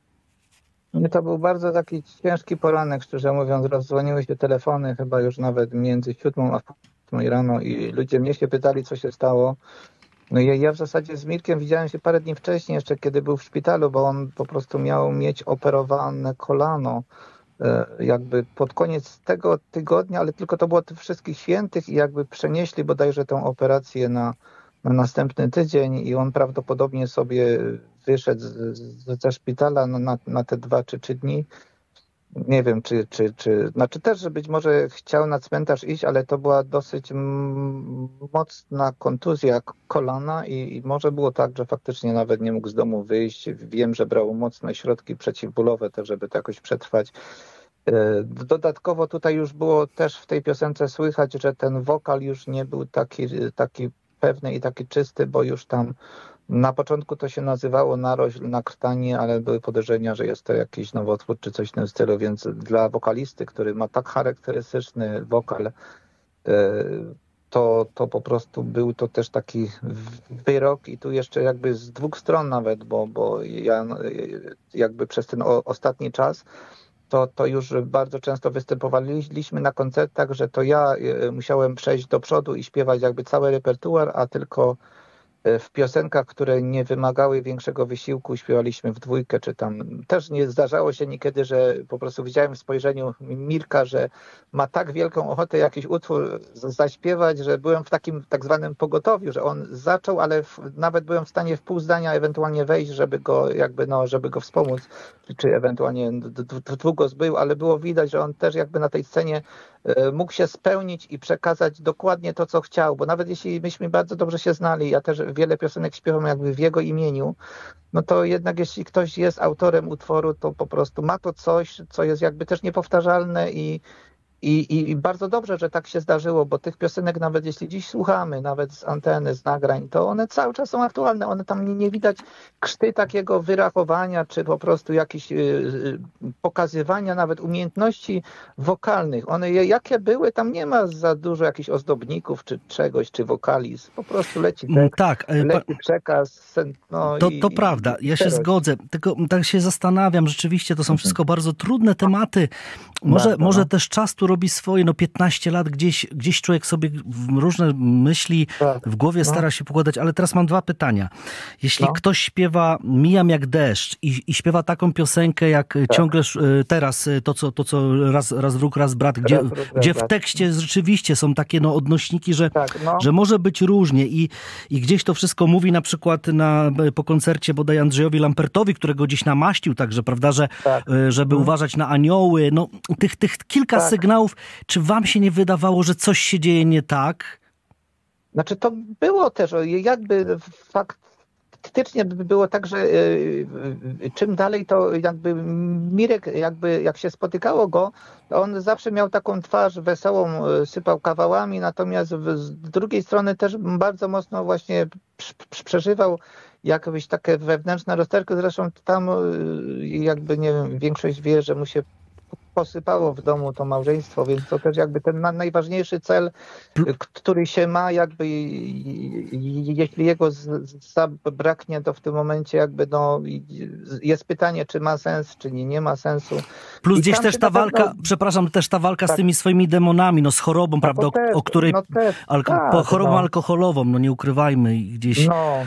To był bardzo taki ciężki poranek, szczerze mówiąc. Rozdzwoniły się telefony chyba już nawet między 7 a 8 rano i ludzie mnie się pytali, co się stało. No i ja w zasadzie z Mirkiem widziałem się parę dni wcześniej, jeszcze kiedy był w szpitalu, bo on po prostu miał mieć operowane kolano jakby pod koniec tego tygodnia, ale tylko to było tych wszystkich świętych i jakby przenieśli bodajże tę operację na następny tydzień i on prawdopodobnie sobie wyszedł ze szpitala na te 2 czy 3 dni. Nie wiem, znaczy też, że być może chciał na cmentarz iść, ale to była dosyć mocna kontuzja kolana i może było tak, że faktycznie nawet nie mógł z domu wyjść. Wiem, że brał mocne środki przeciwbólowe też, żeby to jakoś przetrwać. Dodatkowo tutaj już było też w tej piosence słychać, że ten wokal już nie był taki pewny i taki czysty, bo już tam na początku to się nazywało narośl na krtani, ale były podejrzenia, że jest to jakiś nowotwór czy coś w tym stylu, więc dla wokalisty, który ma tak charakterystyczny wokal, to po prostu był to też taki wyrok i tu jeszcze jakby z dwóch stron nawet, bo ja jakby przez ten ostatni czas to już bardzo często występowaliśmy na koncertach, że to ja musiałem przejść do przodu i śpiewać jakby cały repertuar, a tylko w piosenkach, które nie wymagały większego wysiłku, śpiewaliśmy w dwójkę, czy tam też nie zdarzało się niekiedy, że po prostu widziałem w spojrzeniu Mirka, że ma tak wielką ochotę jakiś utwór zaśpiewać, że byłem w takim tak zwanym pogotowiu, że on zaczął, ale nawet byłem w stanie w pół zdania ewentualnie wejść, żeby go jakby, żeby go wspomóc, czy ewentualnie długo zbył, ale było widać, że on też jakby na tej scenie mógł się spełnić i przekazać dokładnie to, co chciał, bo nawet jeśli myśmy bardzo dobrze się znali, ja też wiele piosenek śpiewam jakby w jego imieniu, no to jednak jeśli ktoś jest autorem utworu, to po prostu ma to coś, co jest jakby też niepowtarzalne i bardzo dobrze, że tak się zdarzyło, bo tych piosenek nawet jeśli dziś słuchamy, nawet z anteny, z nagrań, to one cały czas są aktualne, one tam nie widać krzty takiego wyrachowania, czy po prostu jakichś pokazywania nawet umiejętności wokalnych. One jakie były, tam nie ma za dużo jakichś ozdobników, czy czegoś, czy wokalizm. Po prostu leci tekst, leci przekaz. To prawda, ja się zgodzę, tylko tak się zastanawiam, rzeczywiście to są wszystko bardzo trudne tematy. Może też czas tu robi swoje, 15 lat, gdzieś człowiek sobie różne myśli w głowie stara się pokładać, ale teraz mam dwa pytania. Jeśli ktoś śpiewa Mijam jak deszcz i śpiewa taką piosenkę jak ciągle teraz, to co raz wróg, raz brat, gdzie w tekście rzeczywiście są takie odnośniki, że może być różnie i gdzieś to wszystko mówi na przykład po koncercie bodaj Andrzejowi Lampertowi, którego gdzieś namaścił także, prawda, żeby uważać na anioły, tych kilka sygnałów. Czy wam się nie wydawało, że coś się dzieje nie tak? Znaczy to było też, jakby faktycznie było tak, że czym dalej to jakby Mirek, jakby jak się spotykało go, to on zawsze miał taką twarz wesołą, sypał kawałami, natomiast z drugiej strony też bardzo mocno właśnie przeżywał jakieś takie wewnętrzne rozterki, zresztą tam jakby, nie wiem, większość wie, że mu się posypało w domu to małżeństwo, więc to też jakby ten najważniejszy cel, który się ma, jakby jeśli jego zabraknie, to w tym momencie jakby jest pytanie, czy ma sens, czy nie ma sensu. Plus gdzieś też ta walka, też ta walka z tymi swoimi demonami, z chorobą, prawda, o której chorobą alkoholową, nie ukrywajmy gdzieś.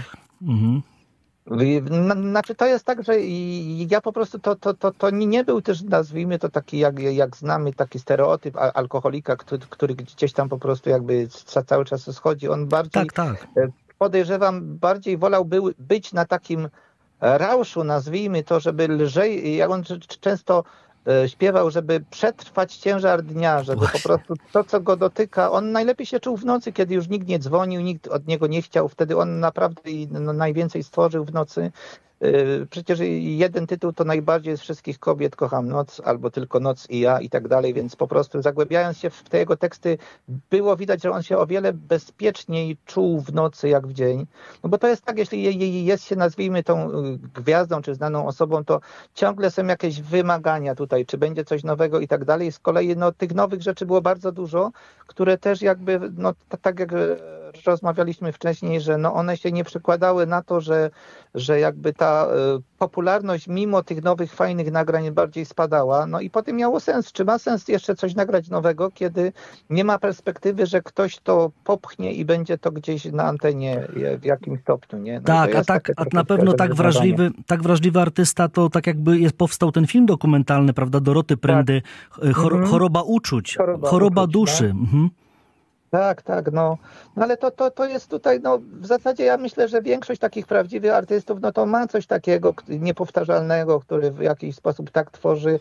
Znaczy to jest tak, że ja po prostu to nie był też, nazwijmy to taki jak znamy taki stereotyp alkoholika, który gdzieś tam po prostu jakby cały czas schodzi. On bardziej, podejrzewam, bardziej wolał być na takim rauszu, nazwijmy to, żeby lżej, jak on często śpiewał, żeby przetrwać ciężar dnia, żeby po prostu to, co go dotyka, on najlepiej się czuł w nocy, kiedy już nikt nie dzwonił, nikt od niego nie chciał, wtedy on naprawdę najwięcej stworzył w nocy. Przecież jeden tytuł to najbardziej z wszystkich kobiet kocham noc, albo tylko noc i ja i tak dalej, więc po prostu zagłębiając się w te jego teksty, było widać, że on się o wiele bezpieczniej czuł w nocy jak w dzień. No bo to jest tak, jeśli jest się, nazwijmy, tą gwiazdą czy znaną osobą, to ciągle są jakieś wymagania tutaj, czy będzie coś nowego i tak dalej. Z kolei tych nowych rzeczy było bardzo dużo, które też jakby, tak jak rozmawialiśmy wcześniej, że one się nie przekładały na to, że jakby ta popularność mimo tych nowych, fajnych nagrań bardziej spadała. I potem miało sens. Czy ma sens jeszcze coś nagrać nowego, kiedy nie ma perspektywy, że ktoś to popchnie i będzie to gdzieś na antenie w jakimś stopniu, nie? A na pewno tak wrażliwy artysta, to tak jakby powstał ten film dokumentalny, prawda, Doroty Pryndy, Choroba uczuć, choroba duszy. Tak, ale to jest tutaj, w zasadzie ja myślę, że większość takich prawdziwych artystów, to ma coś takiego niepowtarzalnego, który w jakiś sposób tak tworzy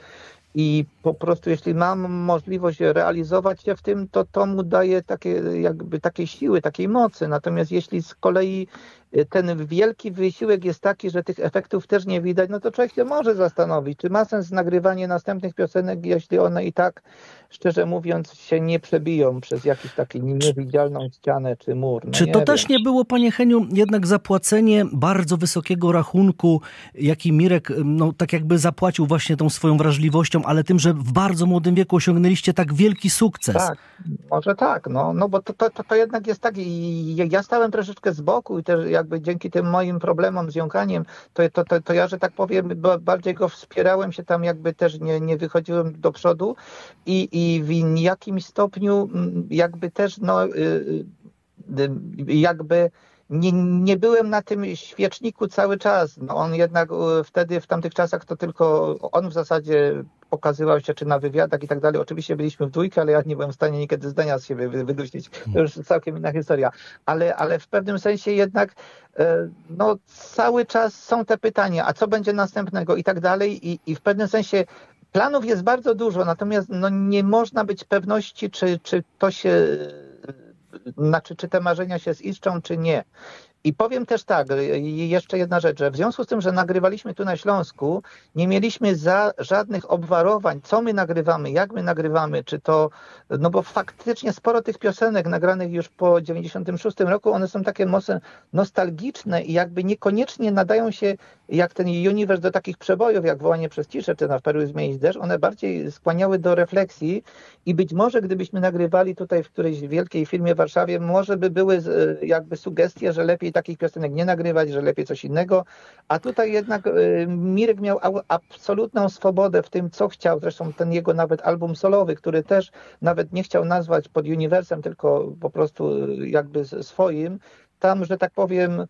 i po prostu jeśli mam możliwość realizować się w tym, to mu daje takiej siły, takiej mocy. Natomiast jeśli z kolei ten wielki wysiłek jest taki, że tych efektów też nie widać, no to człowiek się może zastanowić, czy ma sens nagrywanie następnych piosenek, jeśli one i tak, szczerze mówiąc, się nie przebiją przez jakiś taki niewidzialną ścianę czy mur. No czy to też nie było, panie Heniu, jednak zapłacenie bardzo wysokiego rachunku, jaki Mirek tak jakby zapłacił właśnie tą swoją wrażliwością, ale tym, że w bardzo młodym wieku osiągnęliście tak wielki sukces? Tak, może tak, no bo to jednak jest tak i ja stałem troszeczkę z boku i też jakby dzięki tym moim problemom z jąkaniem, to ja, że tak powiem, bardziej go wspierałem się tam, jakby też nie wychodziłem do przodu i w jakimś stopniu jakby też jakby nie byłem na tym świeczniku cały czas. No on jednak wtedy, w tamtych czasach, to tylko on w zasadzie pokazywał się, czy na wywiadach i tak dalej. Oczywiście byliśmy w dwójkę, ale ja nie byłem w stanie nigdy zdania z siebie wydusić. To już całkiem inna historia. Ale w pewnym sensie jednak cały czas są te pytania, a co będzie następnego i tak dalej. I w pewnym sensie planów jest bardzo dużo, natomiast nie można być pewności, czy to się... czy te marzenia się ziszczą, czy nie. I powiem też tak, jeszcze jedna rzecz, że w związku z tym, że nagrywaliśmy tu na Śląsku, nie mieliśmy żadnych obwarowań, co my nagrywamy, jak my nagrywamy, czy to, bo faktycznie sporo tych piosenek nagranych już po 96 roku, one są takie mocno nostalgiczne i jakby niekoniecznie nadają się, jak ten Universe, do takich przebojów, jak Wołanie przez ciszę, czy na Perły zmienić deszcz, one bardziej skłaniały do refleksji i być może gdybyśmy nagrywali tutaj w którejś wielkiej firmie w Warszawie, może by były jakby sugestie, że lepiej takich piosenek nie nagrywać, że lepiej coś innego, a tutaj jednak Mirek miał absolutną swobodę w tym, co chciał. Zresztą ten jego nawet album solowy, który też nawet nie chciał nazwać pod Uniwersem, tylko po prostu jakby swoim, tam, że tak powiem,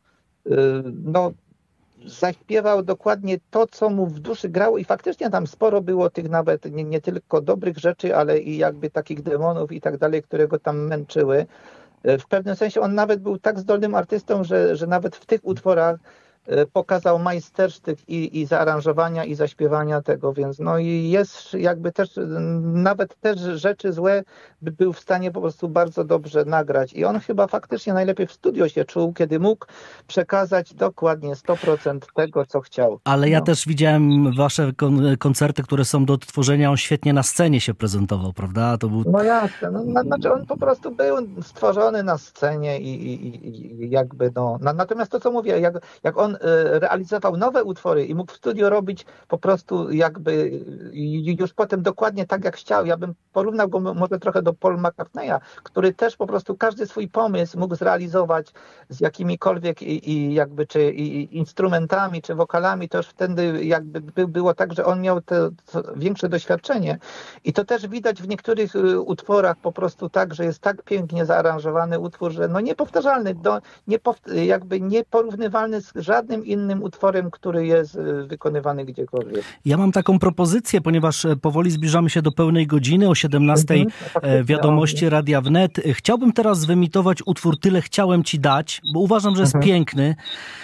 zaśpiewał dokładnie to, co mu w duszy grało i faktycznie tam sporo było tych nawet nie tylko dobrych rzeczy, ale i jakby takich demonów i tak dalej, które go tam męczyły. W pewnym sensie on nawet był tak zdolnym artystą, że nawet w tych utworach pokazał majstersztyk i zaaranżowania, i zaśpiewania tego, więc i jest jakby też, nawet też rzeczy złe był w stanie po prostu bardzo dobrze nagrać i on chyba faktycznie najlepiej w studio się czuł, kiedy mógł przekazać dokładnie 100% tego, co chciał. Ale ja też widziałem wasze koncerty, które są do odtworzenia, on świetnie na scenie się prezentował, prawda? To był... No jasne, znaczy on po prostu był stworzony na scenie i jakby natomiast to, co mówię, jak on realizował nowe utwory i mógł w studio robić po prostu jakby już potem dokładnie tak, jak chciał. Ja bym porównał go może trochę do Paul McCartneya, który też po prostu każdy swój pomysł mógł zrealizować z jakimikolwiek czy instrumentami, czy wokalami. To już wtedy jakby było tak, że on miał to większe doświadczenie. I to też widać w niektórych utworach po prostu tak, że jest tak pięknie zaaranżowany utwór, że niepowtarzalny, jakby nieporównywalny z żadnym innym utworem, który jest wykonywany gdziekolwiek. Ja mam taką propozycję, ponieważ powoli zbliżamy się do pełnej godziny, o 17:00 wiadomości Radia Wnet. Chciałbym teraz wyemitować utwór Tyle chciałem ci dać, bo uważam, że jest piękny.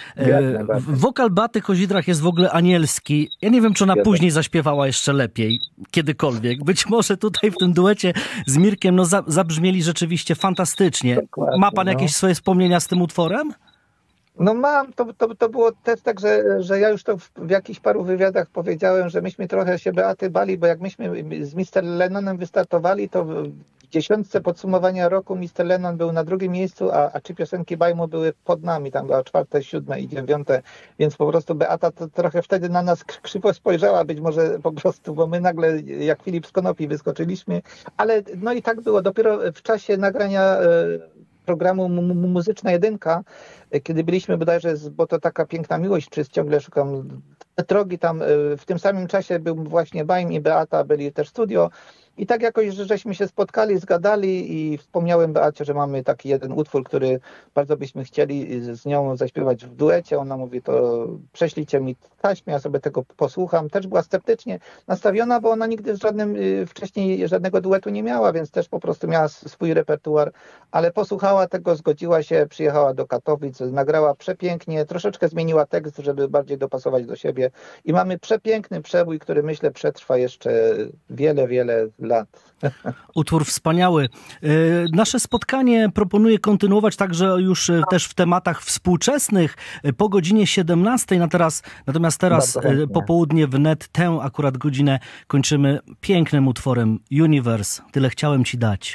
Wokal Beaty Kozidrach jest w ogóle anielski. Ja nie wiem, czy ona później zaśpiewała jeszcze lepiej, kiedykolwiek. Być może tutaj w tym duecie z Mirkiem zabrzmieli rzeczywiście fantastycznie. Dokładnie, ma pan jakieś swoje wspomnienia z tym utworem? Mam, to było też tak, że ja już to w jakichś paru wywiadach powiedziałem, że myśmy trochę się Beaty bali, bo jak myśmy z Mr. Lennonem wystartowali, to w 10 podsumowania roku Mr. Lennon był na 2. miejscu, a 3 piosenki Bajmu były pod nami, tam była 4., 7. i 9, więc po prostu Beata to trochę wtedy na nas krzywo spojrzała, być może po prostu, bo my nagle jak Filip z Konopi wyskoczyliśmy, ale i tak było, dopiero w czasie nagrania programu Muzyczna Jedynka, kiedy byliśmy bodajże, bo to taka piękna miłość, czy ciągle szukam drogi, tam w tym samym czasie był właśnie Bajm i Beata, byli też w studio I tak jakoś, że żeśmy się spotkali, zgadali i wspomniałem Beacie, że mamy taki jeden utwór, który bardzo byśmy chcieli z nią zaśpiewać w duecie. Ona mówi, to prześlijcie mi taśmę, ja sobie tego posłucham. Też była sceptycznie nastawiona, bo ona nigdy z wcześniej żadnego duetu nie miała, więc też po prostu miała swój repertuar, ale posłuchała tego, zgodziła się, przyjechała do Katowic, nagrała przepięknie, troszeczkę zmieniła tekst, żeby bardziej dopasować do siebie i mamy przepiękny przebój, który myślę przetrwa jeszcze wiele, wiele lat. Utwór wspaniały. Nasze spotkanie proponuję kontynuować także już też w tematach współczesnych po godzinie 17. Natomiast teraz popołudnie wnet tę akurat godzinę kończymy pięknym utworem Universe. Tyle chciałem ci dać.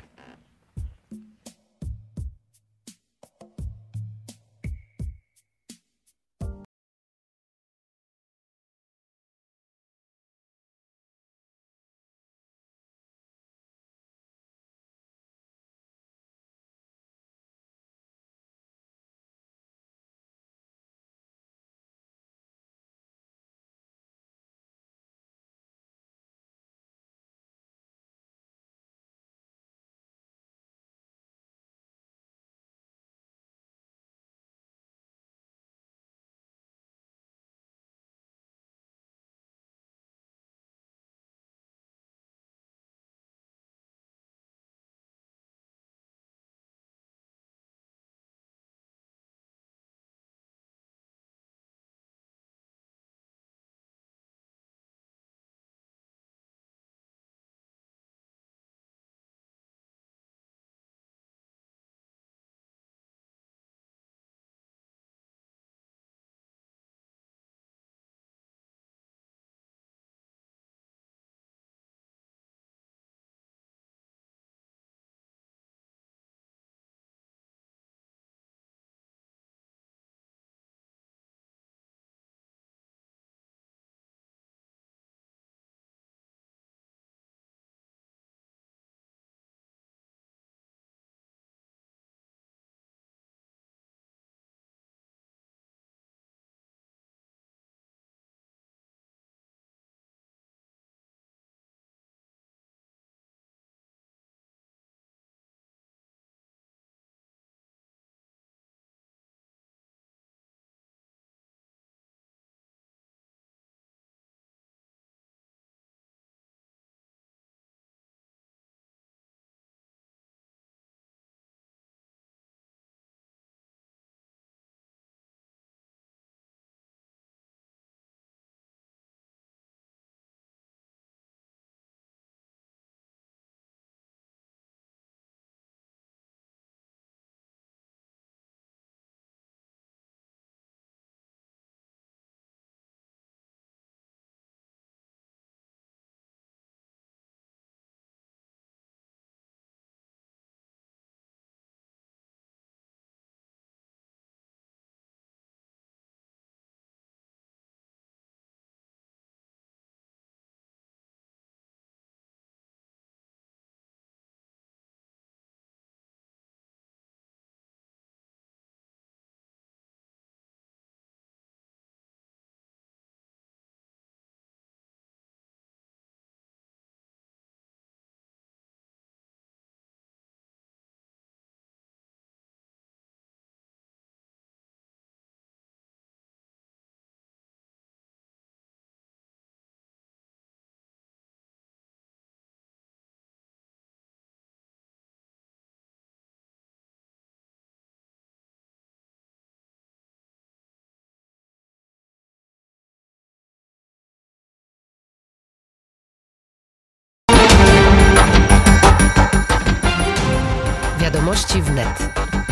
Wiadomości wnet.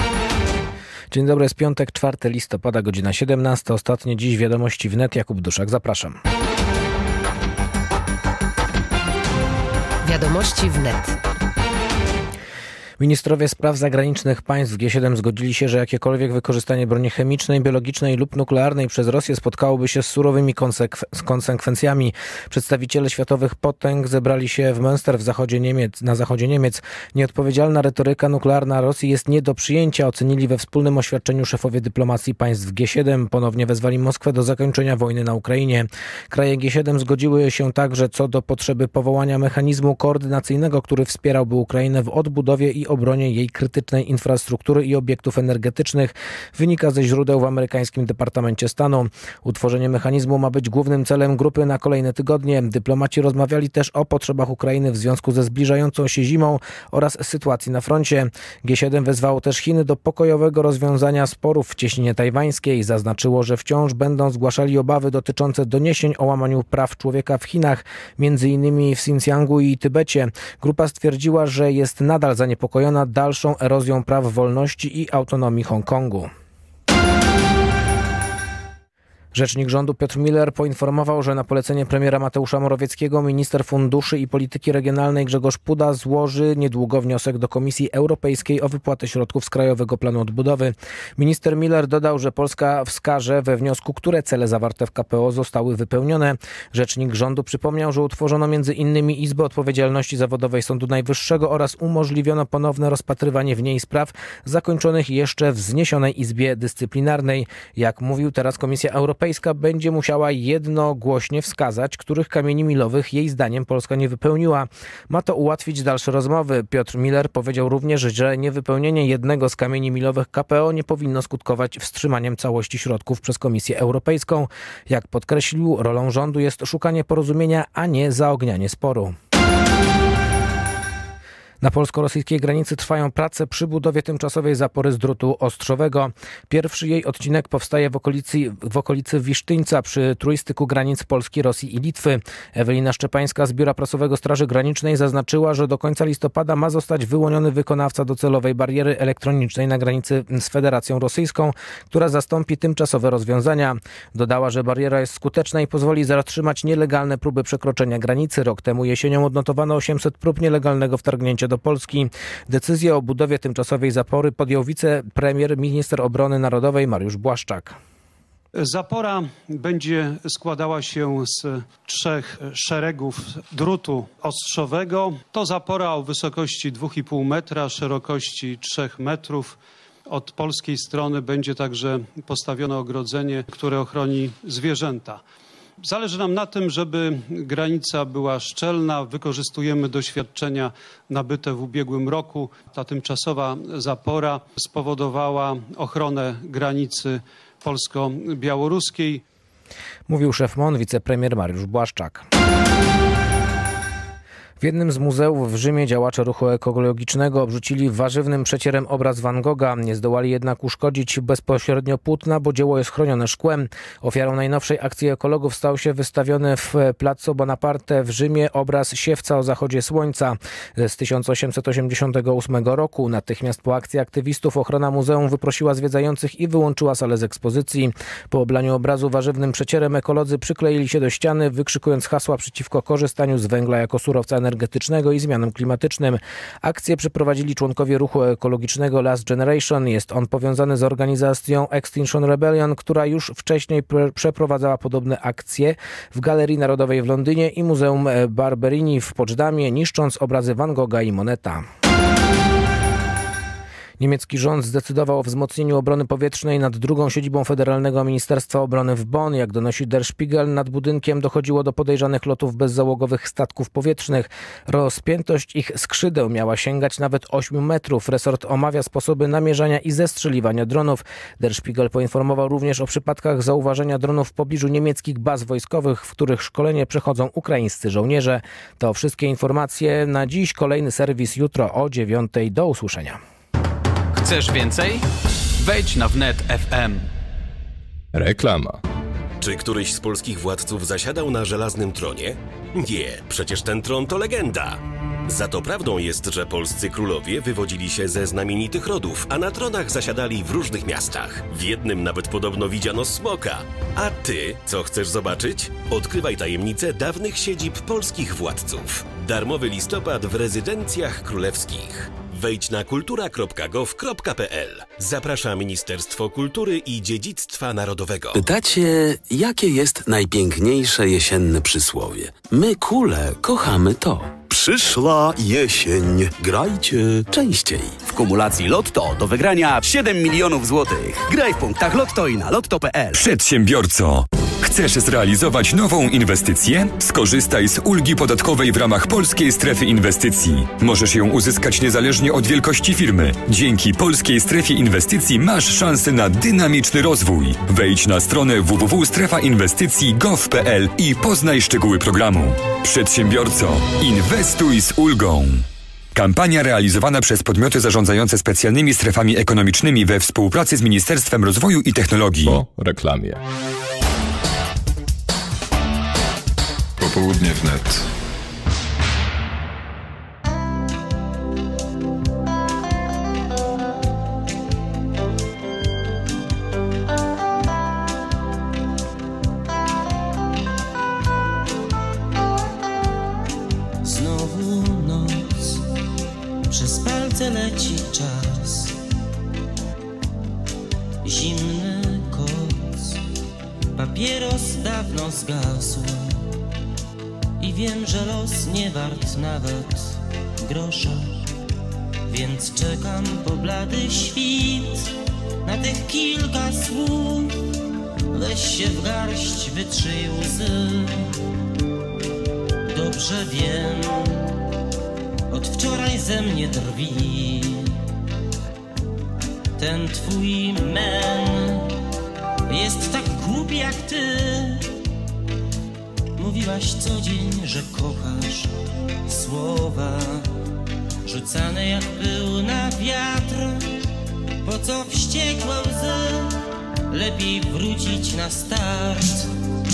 Dzień dobry, jest piątek, 4 listopada, godzina 17. Ostatnie dziś Wiadomości wnet. Jakub Duszak, zapraszam. Wiadomości wnet. Ministrowie spraw zagranicznych państw G7 zgodzili się, że jakiekolwiek wykorzystanie broni chemicznej, biologicznej lub nuklearnej przez Rosję spotkałoby się z surowymi konsekwencjami. Przedstawiciele światowych potęg zebrali się w Münster na zachodzie Niemiec. Nieodpowiedzialna retoryka nuklearna Rosji jest nie do przyjęcia, ocenili we wspólnym oświadczeniu szefowie dyplomacji państw G7. Ponownie wezwali Moskwę do zakończenia wojny na Ukrainie. Kraje G7 zgodziły się także co do potrzeby powołania mechanizmu koordynacyjnego, który wspierałby Ukrainę w odbudowie i obronie jej krytycznej infrastruktury i obiektów energetycznych, wynika ze źródeł w amerykańskim Departamencie Stanu. Utworzenie mechanizmu ma być głównym celem grupy na kolejne tygodnie. Dyplomaci rozmawiali też o potrzebach Ukrainy w związku ze zbliżającą się zimą oraz sytuacji na froncie. G7 wezwało też Chiny do pokojowego rozwiązania sporów w cieśninie tajwańskiej. Zaznaczyło, że wciąż będą zgłaszali obawy dotyczące doniesień o łamaniu praw człowieka w Chinach, m.in. w Xinjiangu i Tybecie. Grupa stwierdziła, że jest nadal zaniepokojona dalszą erozją praw wolności i autonomii Hongkongu. Rzecznik rządu Piotr Müller poinformował, że na polecenie premiera Mateusza Morawieckiego minister funduszy i polityki regionalnej Grzegorz Puda złoży niedługo wniosek do Komisji Europejskiej o wypłatę środków z Krajowego Planu Odbudowy. Minister Müller dodał, że Polska wskaże we wniosku, które cele zawarte w KPO zostały wypełnione. Rzecznik rządu przypomniał, że utworzono m.in. Izbę Odpowiedzialności Zawodowej Sądu Najwyższego oraz umożliwiono ponowne rozpatrywanie w niej spraw zakończonych jeszcze w wzniesionej Izbie Dyscyplinarnej. Jak mówił teraz Komisja Europejska będzie musiała jednogłośnie wskazać, których kamieni milowych jej zdaniem Polska nie wypełniła. Ma to ułatwić dalsze rozmowy. Piotr Müller powiedział również, że niewypełnienie jednego z kamieni milowych KPO nie powinno skutkować wstrzymaniem całości środków przez Komisję Europejską. Jak podkreślił, rolą rządu jest szukanie porozumienia, a nie zaognianie sporu. Na polsko-rosyjskiej granicy trwają prace przy budowie tymczasowej zapory z drutu ostrzowego. Pierwszy jej odcinek powstaje w okolicy Wisztyńca przy trójstyku granic Polski, Rosji i Litwy. Ewelina Szczepańska z Biura Prasowego Straży Granicznej zaznaczyła, że do końca listopada ma zostać wyłoniony wykonawca docelowej bariery elektronicznej na granicy z Federacją Rosyjską, która zastąpi tymczasowe rozwiązania. Dodała, że bariera jest skuteczna i pozwoli zatrzymać nielegalne próby przekroczenia granicy. Rok temu jesienią odnotowano 800 prób nielegalnego wtargnięcia do Polski. Decyzję o budowie tymczasowej zapory podjął wicepremier, minister obrony narodowej Mariusz Błaszczak. Zapora będzie składała się z 3 szeregów drutu ostrzowego. To zapora o wysokości 2,5 metra, szerokości 3 metrów. Od polskiej strony będzie także postawione ogrodzenie, które ochroni zwierzęta. Zależy nam na tym, żeby granica była szczelna. Wykorzystujemy doświadczenia nabyte w ubiegłym roku. Ta tymczasowa zapora spowodowała ochronę granicy polsko-białoruskiej. Mówił szef MON, wicepremier Mariusz Błaszczak. W jednym z muzeów w Rzymie działacze ruchu ekologicznego obrzucili warzywnym przecierem obraz Van Gogha. Nie zdołali jednak uszkodzić bezpośrednio płótna, bo dzieło jest chronione szkłem. Ofiarą najnowszej akcji ekologów stał się wystawiony w Placu Bonaparte w Rzymie obraz Siewca o zachodzie słońca z 1888 roku. Natychmiast po akcji aktywistów ochrona muzeum wyprosiła zwiedzających i wyłączyła salę z ekspozycji. Po oblaniu obrazu warzywnym przecierem ekolodzy przykleili się do ściany, wykrzykując hasła przeciwko korzystaniu z węgla jako surowca energetycznego i zmianom klimatycznym. Akcję przeprowadzili członkowie ruchu ekologicznego Last Generation. Jest on powiązany z organizacją Extinction Rebellion, która już wcześniej przeprowadzała podobne akcje w Galerii Narodowej w Londynie i Muzeum Barberini w Poczdamie, niszcząc obrazy Van Gogha i Moneta. Niemiecki rząd zdecydował o wzmocnieniu obrony powietrznej nad drugą siedzibą Federalnego Ministerstwa Obrony w Bonn. Jak donosi Der Spiegel, nad budynkiem dochodziło do podejrzanych lotów bezzałogowych statków powietrznych. Rozpiętość ich skrzydeł miała sięgać nawet 8 metrów. Resort omawia sposoby namierzania i zestrzeliwania dronów. Der Spiegel poinformował również o przypadkach zauważenia dronów w pobliżu niemieckich baz wojskowych, w których szkolenie przechodzą ukraińscy żołnierze. To wszystkie informacje na dziś. Kolejny serwis jutro o 9:00. Do usłyszenia. Chcesz więcej? Wejdź na wnet FM. Reklama. Czy któryś z polskich władców zasiadał na żelaznym tronie? Nie, przecież ten tron to legenda. Za to prawdą jest, że polscy królowie wywodzili się ze znamienitych rodów, a na tronach zasiadali w różnych miastach. W jednym nawet podobno widziano smoka. A ty, co chcesz zobaczyć? Odkrywaj tajemnice dawnych siedzib polskich władców. Darmowy listopad w rezydencjach królewskich. Wejdź na kultura.gov.pl. Zaprasza Ministerstwo Kultury i Dziedzictwa Narodowego. Pytacie, jakie jest najpiękniejsze jesienne przysłowie? My, kule, kochamy to. Przyszła jesień. Grajcie częściej. W kumulacji Lotto do wygrania 7 milionów złotych. Graj w punktach Lotto i na lotto.pl. Przedsiębiorco, chcesz zrealizować nową inwestycję? Skorzystaj z ulgi podatkowej w ramach Polskiej Strefy Inwestycji. Możesz ją uzyskać niezależnie od wielkości firmy. Dzięki Polskiej Strefie Inwestycji masz szansę na dynamiczny rozwój. Wejdź na stronę www.strefainwestycji.gov.pl i poznaj szczegóły programu. Przedsiębiorco, inwestuj z ulgą. Kampania realizowana przez podmioty zarządzające specjalnymi strefami ekonomicznymi we współpracy z Ministerstwem Rozwoju i Technologii. Po reklamie. Popołudnie wnet. Znowu noc, przez palce leci czas. Zimny koc, papieros dawno zgasł. I wiem, że los nie wart nawet grosza, więc czekam po blady świt na tych kilka słów. Weź się w garść, wytrzyj łzy. Dobrze wiem, od wczoraj ze mnie drwi ten twój men. Jest tak głupi jak ty. Mówiłaś co dzień, że kochasz. Słowa rzucane jak pył na wiatr. Po co wściekłe łzy? Lepiej wrócić na start.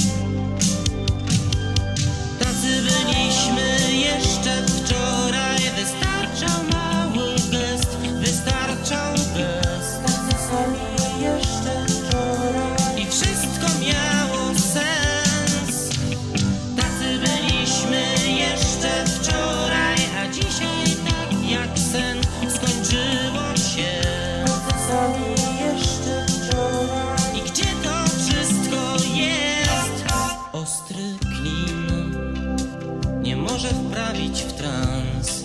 Tacy byliśmy jeszcze wczoraj. Wystarczał mały gest, wystarczał gest. Tacy sami jeszcze wczoraj. I wszystko miało sens. Tacy byliśmy jeszcze wczoraj, a dzisiaj tak jak sen skończyło się. Tacy sami jeszcze wczoraj. I gdzie to wszystko jest? Ostry klin nie może wprawić w trans.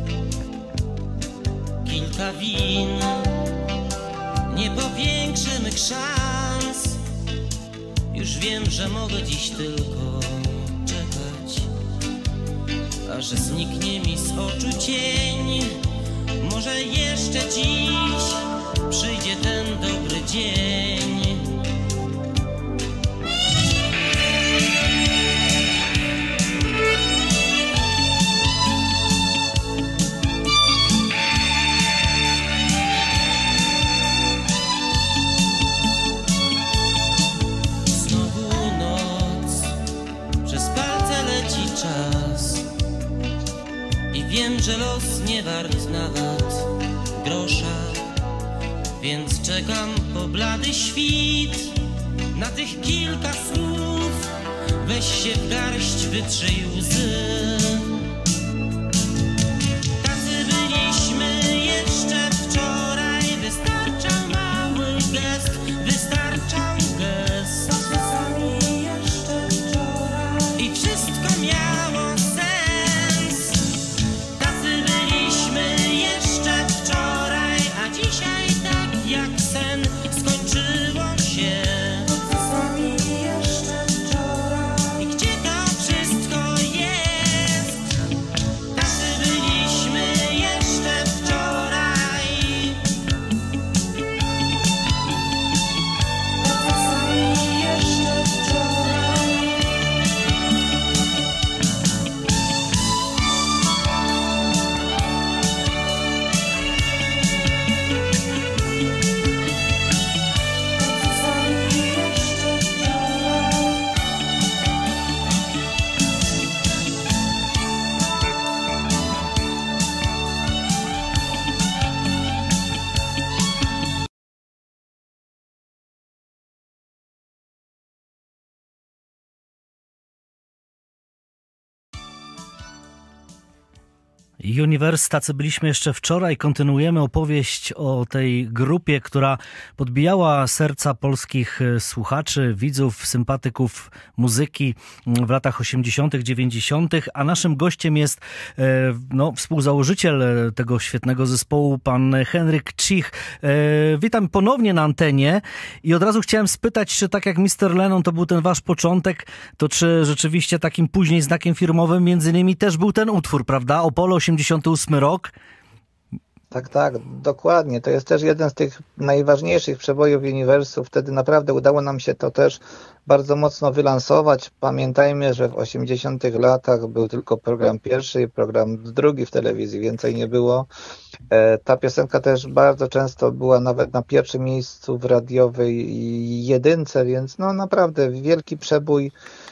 Kilka win nie powiększy mych szans. Już wiem, że mogę dziś tylko czekać, aż zniknie mi z oczu cień. Może jeszcze dziś przyjdzie ten dobry dzień. Wiem, że los nie wart nawet grosza, więc czekam po blady świt na tych kilka słów. Weź się w garść, wytrzyj łzy. Tacy byliśmy jeszcze wczoraj. Wystarczał mały gest, wystarczał gest. Tacy sami jeszcze wczoraj. I wszystko miało skończyło się. Sami jeszcze wczoraj. I gdzie to wszystko jest? Universe, tacy byliśmy jeszcze wczoraj. Kontynuujemy opowieść o tej grupie, która podbijała serca polskich słuchaczy, widzów, sympatyków muzyki w latach 80., 90., a naszym gościem jest współzałożyciel tego świetnego zespołu, pan Henryk Cich. Witam ponownie na antenie i od razu chciałem spytać, czy tak jak Mr. Lennon to był ten wasz początek, to czy rzeczywiście takim później znakiem firmowym między innymi też był ten utwór, prawda? Apollo 88 rok. Tak, dokładnie. To jest też jeden z tych najważniejszych przebojów Universu. Wtedy naprawdę udało nam się to też bardzo mocno wylansować. Pamiętajmy, że w 80 latach był tylko program pierwszy i program drugi w telewizji, więcej nie było. Ta piosenka też bardzo często była nawet na pierwszym miejscu w radiowej jedynce, więc no naprawdę wielki przebój.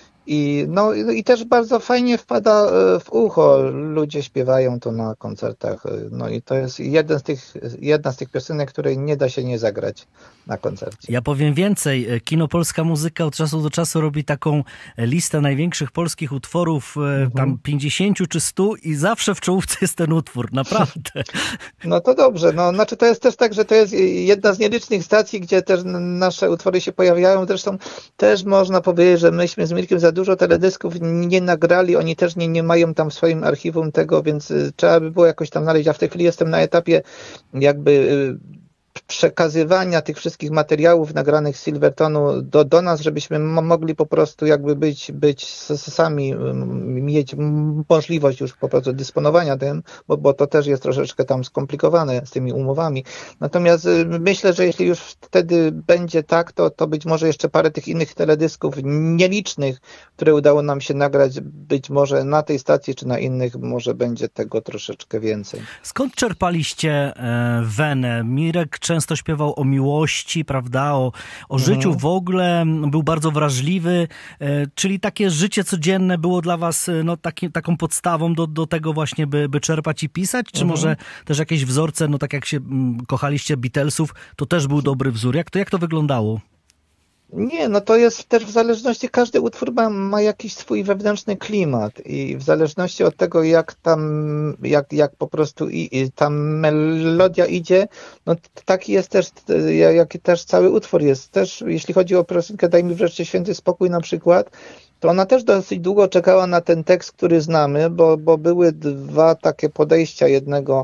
I też bardzo fajnie wpada w ucho. Ludzie śpiewają to na koncertach. No i to jest jedna z tych piosenek, której nie da się nie zagrać na koncercie. Ja powiem więcej. Kino Polska Muzyka od czasu do czasu robi taką listę największych polskich utworów, tam 50 czy 100 i zawsze w czołówce jest ten utwór. Naprawdę. No to dobrze. No, znaczy to jest też tak, że to jest jedna z nielicznych stacji, gdzie też nasze utwory się pojawiają. Zresztą też można powiedzieć, że myśmy z Mirkiem za dużo teledysków nie nagrali, oni też nie mają tam w swoim archiwum tego, więc trzeba by było jakoś tam znaleźć. Ja w tej chwili jestem na etapie jakby przekazywania tych wszystkich materiałów nagranych z Silvertonu do nas, żebyśmy mogli po prostu jakby być sami, mieć możliwość już po prostu dysponowania tym, bo to też jest troszeczkę tam skomplikowane z tymi umowami. Natomiast myślę, że jeśli już wtedy będzie tak, to być może jeszcze parę tych innych teledysków nielicznych, które udało nam się nagrać, być może na tej stacji czy na innych, może będzie tego troszeczkę więcej. Skąd czerpaliście wenę? Mirek często śpiewał o miłości, prawda, o życiu w ogóle, był bardzo wrażliwy, czyli takie życie codzienne było dla was taką podstawą do tego właśnie, by czerpać i pisać, czy może też jakieś wzorce, tak jak się kochaliście Beatlesów, to też był dobry wzór. Jak to wyglądało? Nie, no to jest też w zależności, każdy utwór ma jakiś swój wewnętrzny klimat i w zależności od tego, jak jak po prostu ta melodia idzie, no taki jest też, jaki też cały utwór jest. Też jeśli chodzi o piosenkę Daj mi wreszcie święty spokój na przykład, to ona też dosyć długo czekała na ten tekst, który znamy, bo były dwa takie podejścia jednego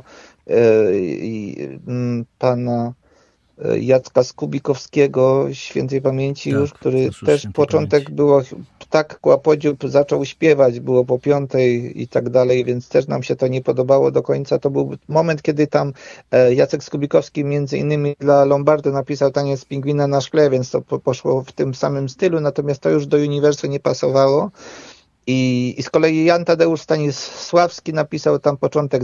pana Jacka Skubikowskiego, świętej pamięci już, który też początek było, tak Kłapodziób zaczął śpiewać, było po 5 i tak dalej, więc też nam się to nie podobało do końca. To był moment, kiedy tam Jacek Skubikowski między innymi dla Lombardy napisał Taniec pingwina na szkle, więc to poszło w tym samym stylu, natomiast to już do Uniwersu nie pasowało. I z kolei Jan Tadeusz Stanisławski napisał tam początek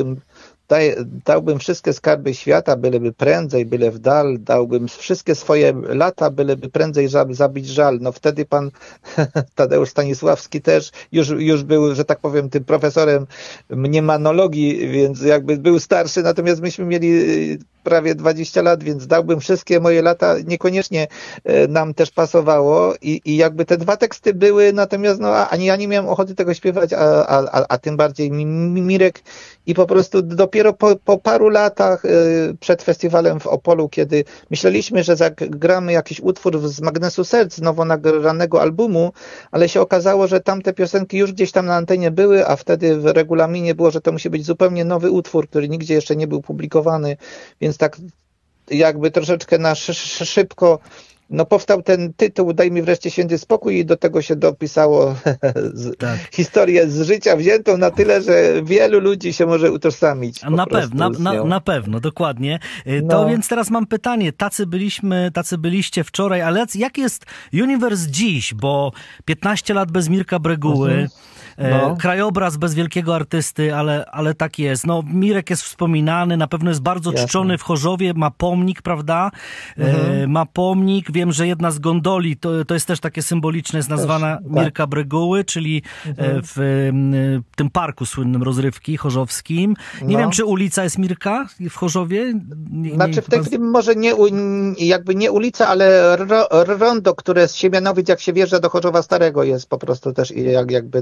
dałbym wszystkie skarby świata, byleby prędzej, byle w dal, dałbym wszystkie swoje lata, byleby prędzej zabić żal. No wtedy pan Tadeusz Stanisławski też już był, że tak powiem, tym profesorem mniemonologii, więc jakby był starszy, natomiast myśmy mieli prawie 20 lat, więc dałbym wszystkie moje lata, niekoniecznie nam też pasowało i jakby te dwa teksty były, natomiast ani ja nie miałem ochoty tego śpiewać, a tym bardziej Mirek i po prostu dopiero po paru latach przed festiwalem w Opolu, kiedy myśleliśmy, że zagramy jakiś utwór z Magnesu Serc, nowo nagranego albumu, ale się okazało, że tamte piosenki już gdzieś tam na antenie były, a wtedy w regulaminie było, że to musi być zupełnie nowy utwór, który nigdzie jeszcze nie był publikowany, więc tak jakby troszeczkę na szybko powstał ten tytuł Daj mi wreszcie święty spokój i do tego się dopisało historię z życia wziętą na tyle, że wielu ludzi się może utożsamić. Na pewno, dokładnie. To więc teraz mam pytanie. Tacy byliście wczoraj, ale jak jest Universe dziś? Bo 15 lat bez Mirka Breguły, krajobraz bez wielkiego artysty, ale tak jest. Mirek jest wspominany, na pewno jest bardzo czczony w Chorzowie, ma pomnik, prawda? Ma pomnik. Wiem, że jedna z gondoli, to jest też takie symboliczne, jest nazwana Mirka Breguły, czyli w tym parku słynnym rozrywki chorzowskim. Nie wiem, czy ulica jest Mirka w Chorzowie? Znaczy w tej chwili może nie ulica, ale rondo, które z Siemianowic, jak się wjeżdża do Chorzowa Starego, jest po prostu też jakby nazwane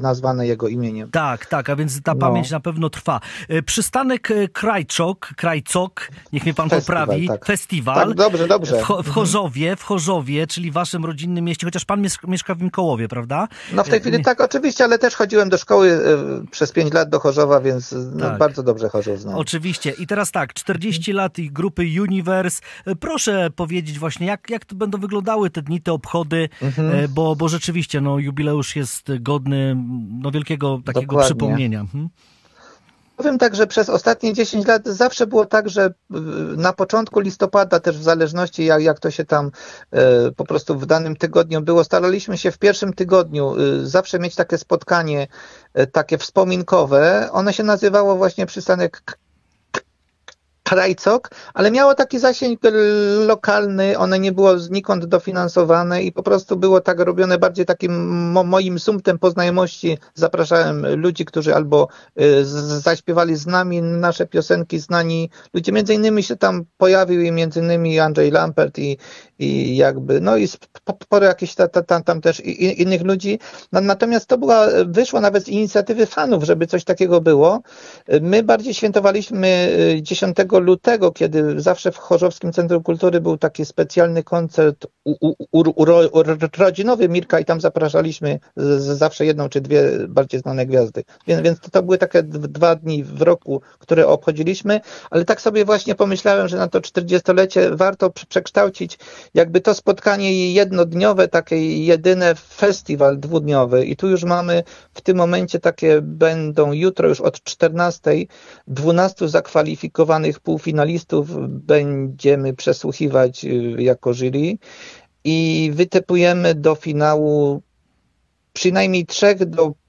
nazwane jego imieniem. Tak, a więc ta pamięć na pewno trwa. Przystanek Krajcok, niech mnie pan poprawi, tak. festiwal. Tak, dobrze. W Chorzowie, czyli waszym rodzinnym mieście, chociaż pan mieszka w Mikołowie, prawda? No w tej chwili tak, oczywiście, ale też chodziłem do szkoły przez 5 lat do Chorzowa, więc bardzo dobrze Chorzów znam. Oczywiście. I teraz tak, 40 lat i grupy Universe. Proszę powiedzieć właśnie, jak to będą wyglądały te dni, te obchody, bo rzeczywiście jubileusz jest godny wielkiego takiego przypomnienia. Powiem tak, że przez ostatnie 10 lat zawsze było tak, że na początku listopada, też w zależności jak to się tam po prostu w danym tygodniu było, staraliśmy się w pierwszym tygodniu zawsze mieć takie spotkanie, takie wspominkowe. Ono się nazywało właśnie Przystanek Krajcok, ale miało taki zasięg lokalny, one nie było znikąd dofinansowane i po prostu było tak robione bardziej takim moim sumptem po znajomości. Zapraszałem ludzi, którzy albo zaśpiewali z nami nasze piosenki, znani ludzie, między innymi się tam pojawił i między innymi Andrzej Lampert i jakby, i sporo jakichś tam też innych ludzi. Natomiast to wyszło nawet z inicjatywy fanów, żeby coś takiego było. My bardziej świętowaliśmy 10 lutego, kiedy zawsze w Chorzowskim Centrum Kultury był taki specjalny koncert urodzinowy Mirka i tam zapraszaliśmy zawsze jedną czy dwie bardziej znane gwiazdy. Więc to były takie 2 dni w roku, które obchodziliśmy, ale tak sobie właśnie pomyślałem, że na to 40-lecie warto przekształcić jakby to spotkanie jednodniowe, takie jedyne festiwal 2-dniowy i tu już mamy w tym momencie będą jutro już od 14:00 12 zakwalifikowanych półfinalistów będziemy przesłuchiwać jako jury i wytypujemy do finału przynajmniej 3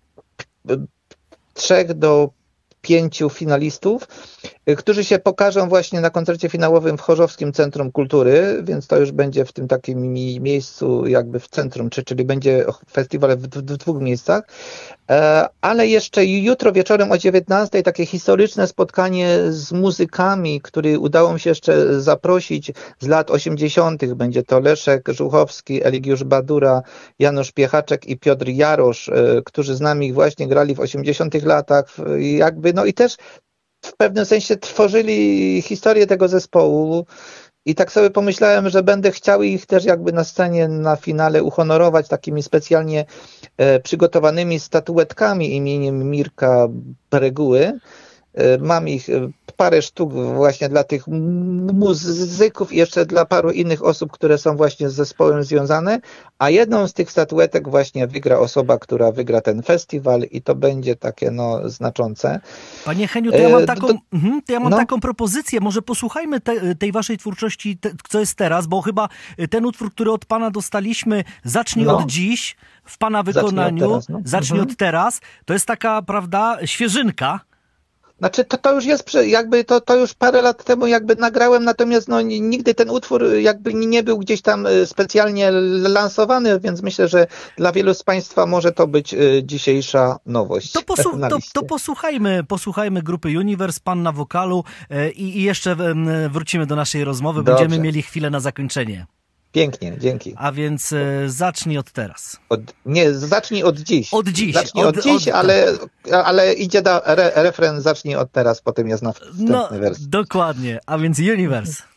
do 5 finalistów, którzy się pokażą właśnie na koncercie finałowym w Chorzowskim Centrum Kultury, więc to już będzie w tym takim miejscu jakby w centrum, czyli będzie festiwal w 2 miejscach. Ale jeszcze jutro wieczorem o 19:00 takie historyczne spotkanie z muzykami, który udało mi się jeszcze zaprosić z lat 80. Będzie to Leszek Żuchowski, Eligiusz Badura, Janusz Piechaczek i Piotr Jarosz, którzy z nami właśnie grali w 80. latach. Jakby, i też w pewnym sensie tworzyli historię tego zespołu. I tak sobie pomyślałem, że będę chciał ich też jakby na scenie, na finale uhonorować takimi specjalnie przygotowanymi statuetkami imieniem Mirka Breguły. Mam ich parę sztuk właśnie dla tych muzyków i jeszcze dla paru innych osób, które są właśnie z zespołem związane, a jedną z tych statuetek właśnie wygra osoba, która wygra ten festiwal i to będzie takie znaczące. Panie Heniu, to ja mam taką propozycję, może posłuchajmy tej waszej twórczości, co jest teraz, bo chyba ten utwór, który od pana dostaliśmy, Zacznij od dziś, w pana wykonaniu, Zacznij od teraz, to jest taka, prawda, świeżynka. Znaczy to już jest, jakby to już parę lat temu jakby nagrałem, natomiast nigdy ten utwór jakby nie był gdzieś tam specjalnie lansowany, więc myślę, że dla wielu z Państwa może to być dzisiejsza nowość. To posłuchajmy grupy Universe, pan na wokalu i jeszcze wrócimy do naszej rozmowy. Dobrze. Będziemy mieli chwilę na zakończenie. Pięknie, dzięki. A więc zacznij od teraz. Zacznij od dziś. Od dziś. Zacznij od dziś, ale idzie refren, zacznij od teraz, potem jest następny wers. Dokładnie, a więc Universe.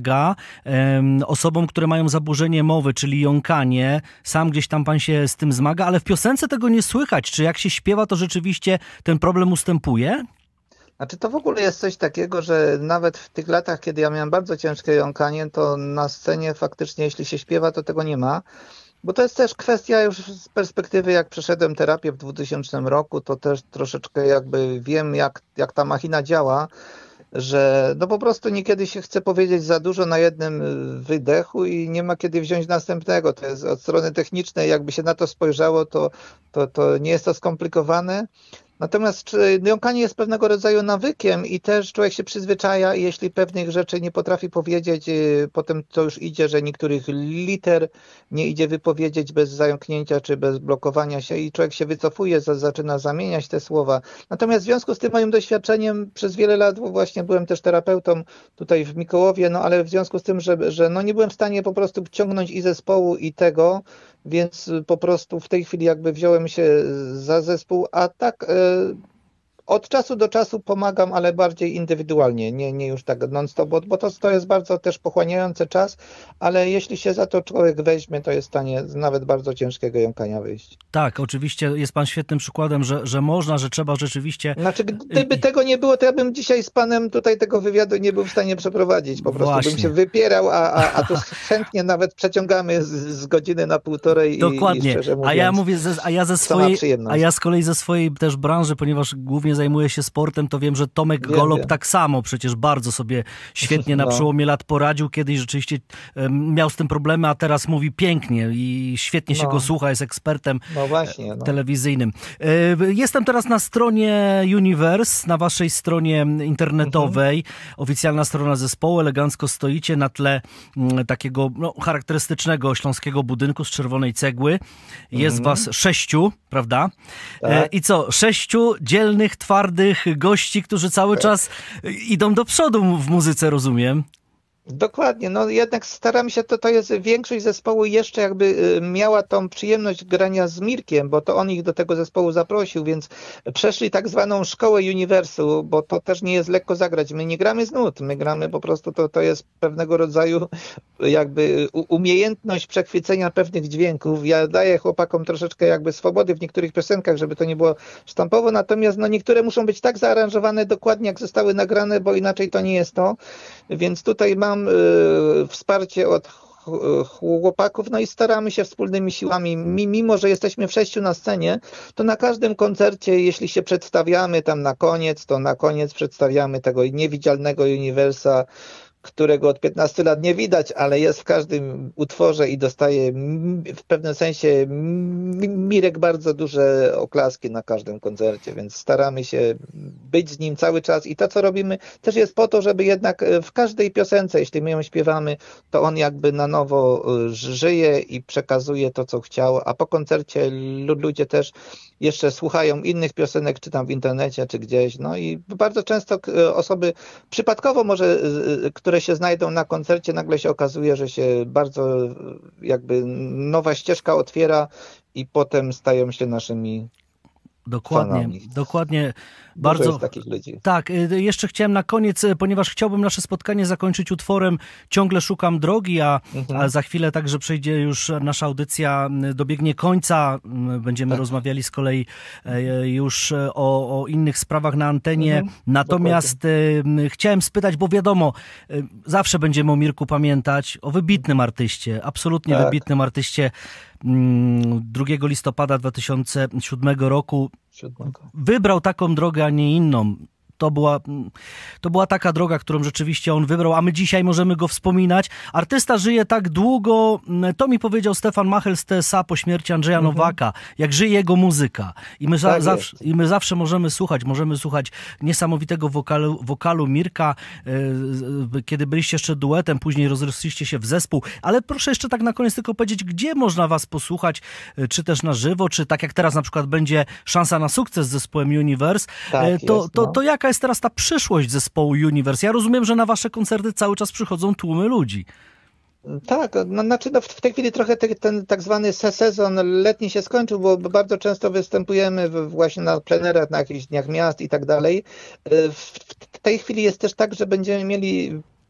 osobom, które mają zaburzenie mowy, czyli jąkanie. Sam gdzieś tam pan się z tym zmaga, ale w piosence tego nie słychać. Czy jak się śpiewa, to rzeczywiście ten problem ustępuje? Znaczy to w ogóle jest coś takiego, że nawet w tych latach, kiedy ja miałem bardzo ciężkie jąkanie, to na scenie faktycznie, jeśli się śpiewa, to tego nie ma. Bo to jest też kwestia już z perspektywy, jak przeszedłem terapię w 2000 roku, to też troszeczkę jakby wiem, jak ta machina działa, że no po prostu niekiedy się chce powiedzieć za dużo na jednym wydechu i nie ma kiedy wziąć następnego. To jest od strony technicznej, jakby się na to spojrzało, to nie jest to skomplikowane. Natomiast jąkanie jest pewnego rodzaju nawykiem i też człowiek się przyzwyczaja i jeśli pewnych rzeczy nie potrafi powiedzieć, potem to już idzie, że niektórych liter nie idzie wypowiedzieć bez zająknięcia czy bez blokowania się i człowiek się wycofuje, zaczyna zamieniać te słowa. Natomiast w związku z tym moim doświadczeniem przez wiele lat właśnie byłem też terapeutą tutaj w Mikołowie, no ale w związku z tym, że no nie byłem w stanie po prostu ciągnąć i zespołu i tego, więc po prostu w tej chwili jakby wziąłem się za zespół, a tak od czasu do czasu pomagam, ale bardziej indywidualnie, nie już tak non-stop, bo to jest bardzo też pochłaniający czas, ale jeśli się za to człowiek weźmie, to jest w stanie z nawet bardzo ciężkiego jąkania wyjść. Tak, oczywiście jest pan świetnym przykładem, że można, że trzeba rzeczywiście... Znaczy, gdyby tego nie było, to ja bym dzisiaj z panem tutaj tego wywiadu nie był w stanie przeprowadzić, po prostu bym się wypierał, a tu chętnie nawet przeciągamy z godziny na półtorej. Dokładnie, i szczerze mówiąc, a ja z kolei ze swojej też branży, ponieważ głównie zajmuję się sportem, to wiem, że Tomek Golob tak samo przecież bardzo sobie świetnie na przełomie lat poradził. Kiedyś rzeczywiście miał z tym problemy, a teraz mówi pięknie i świetnie się go słucha, jest ekspertem telewizyjnym. Jestem teraz na stronie Universe, na waszej stronie internetowej. Oficjalna strona zespołu, elegancko stoicie na tle takiego charakterystycznego śląskiego budynku z czerwonej cegły. Jest was 6, prawda? Tak. I co? 6 dzielnych, twardych gości, którzy cały czas idą do przodu w muzyce, rozumiem. Dokładnie, no jednak staramy się, to jest większość zespołu jeszcze jakby miała tą przyjemność grania z Mirkiem, bo to on ich do tego zespołu zaprosił, więc przeszli tak zwaną szkołę Uniwersu, bo to też nie jest lekko zagrać. My nie gramy z nut, my gramy po prostu, to jest pewnego rodzaju jakby umiejętność przechwycenia pewnych dźwięków. Ja daję chłopakom troszeczkę jakby swobody w niektórych piosenkach, żeby to nie było sztampowo, natomiast no niektóre muszą być tak zaaranżowane dokładnie, jak zostały nagrane, bo inaczej to nie jest to. Więc tutaj mam wsparcie od chłopaków, no i staramy się wspólnymi siłami, mimo że jesteśmy w 6 na scenie, to na każdym koncercie, jeśli się przedstawiamy tam na koniec, to na koniec przedstawiamy tego niewidzialnego Uniwersa, którego od 15 lat nie widać, ale jest w każdym utworze i dostaje w pewnym sensie Mirek bardzo duże oklaski na każdym koncercie, więc staramy się być z nim cały czas i to, co robimy, też jest po to, żeby jednak w każdej piosence, jeśli my ją śpiewamy, to on jakby na nowo żyje i przekazuje to, co chciał, a po koncercie ludzie też jeszcze słuchają innych piosenek, czy tam w internecie, czy gdzieś, no i bardzo często osoby przypadkowo może, które się znajdą na koncercie, nagle się okazuje, że się bardzo jakby nowa ścieżka otwiera i potem stają się naszymi fanami. Dokładnie. Bardzo jest takich ludzi. Tak, jeszcze chciałem na koniec, ponieważ chciałbym nasze spotkanie zakończyć utworem Ciągle szukam drogi, a za chwilę także przejdzie już nasza audycja, dobiegnie końca. Będziemy rozmawiali z kolei już o innych sprawach na antenie. Natomiast chciałem spytać, bo wiadomo, zawsze będziemy o Mirku pamiętać, o wybitnym artyście, absolutnie wybitnym artyście. 2 listopada 2007 roku wybrał taką drogę, a nie inną. To była taka droga, którą rzeczywiście on wybrał, a my dzisiaj możemy go wspominać. Artysta żyje tak długo, to mi powiedział Stefan Machel z TSA po śmierci Andrzeja Nowaka, jak żyje jego muzyka. I my zawsze możemy słuchać niesamowitego wokalu Mirka, kiedy byliście jeszcze duetem, później rozrośliście się w zespół. Ale proszę jeszcze tak na koniec tylko powiedzieć, gdzie można was posłuchać, czy też na żywo, czy tak jak teraz na przykład będzie szansa na sukces z zespołem Universe, to jaka jest teraz ta przyszłość zespołu Universe? Ja rozumiem, że na wasze koncerty cały czas przychodzą tłumy ludzi. Tak, w tej chwili trochę ten tak zwany sezon letni się skończył, bo bardzo często występujemy właśnie na plenerach, na jakichś dniach miast i tak dalej. W tej chwili jest też tak, że będziemy mieli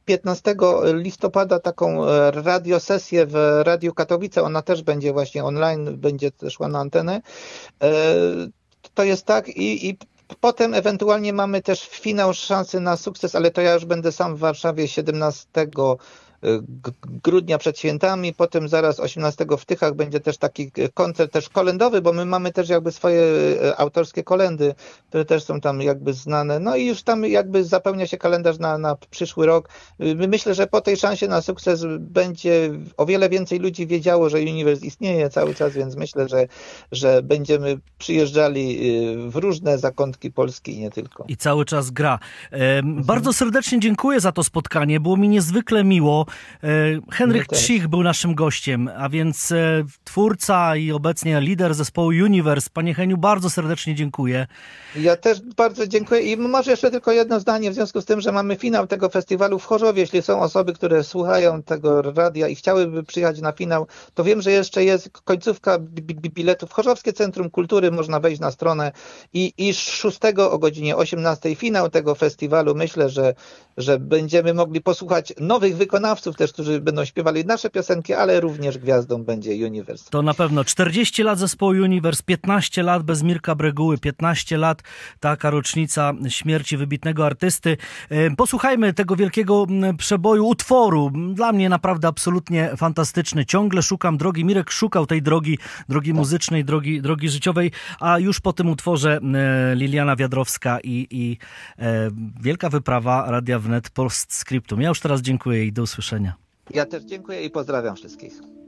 15 listopada taką radiosesję w Radiu Katowice. Ona też będzie właśnie online, będzie też szła na antenę. To jest tak i potem ewentualnie mamy też finał szansy na sukces, ale to ja już będę sam w Warszawie 17 grudnia przed świętami, potem zaraz 18 w Tychach będzie też taki koncert też kolędowy, bo my mamy też jakby swoje autorskie kolędy, które też są tam jakby znane. No i już tam jakby zapełnia się kalendarz na przyszły rok. Myślę, że po tej szansie na sukces będzie o wiele więcej ludzi wiedziało, że Universe istnieje cały czas, więc myślę, że będziemy przyjeżdżali w różne zakątki Polski i nie tylko. I cały czas gra. Bardzo serdecznie dziękuję za to spotkanie. Było mi niezwykle miło. Henryk Trzich był naszym gościem, a więc twórca i obecnie lider zespołu Universe. Panie Heniu, bardzo serdecznie dziękuję. Ja też bardzo dziękuję i może jeszcze tylko jedno zdanie w związku z tym, że mamy finał tego festiwalu w Chorzowie. Jeśli są osoby, które słuchają tego radia i chciałyby przyjechać na finał, to wiem, że jeszcze jest końcówka biletów. Chorzowskie Centrum Kultury, można wejść na stronę i 6 o godzinie 18 finał tego festiwalu. Myślę, że będziemy mogli posłuchać nowych wykonawców też, którzy będą śpiewali nasze piosenki, ale również gwiazdą będzie Universe. To na pewno 40 lat zespołu Universe, 15 lat bez Mirka Breguły, 15 lat taka rocznica śmierci wybitnego artysty. Posłuchajmy tego wielkiego przeboju, utworu. Dla mnie naprawdę absolutnie fantastyczny. Ciągle szukam drogi. Mirek szukał tej drogi muzycznej, drogi życiowej, a już po tym utworze Liliana Wiadrowska i wielka wyprawa Radia Wnet Postscriptum. Ja już teraz dziękuję i do usłyszenia. Ja też dziękuję i pozdrawiam wszystkich.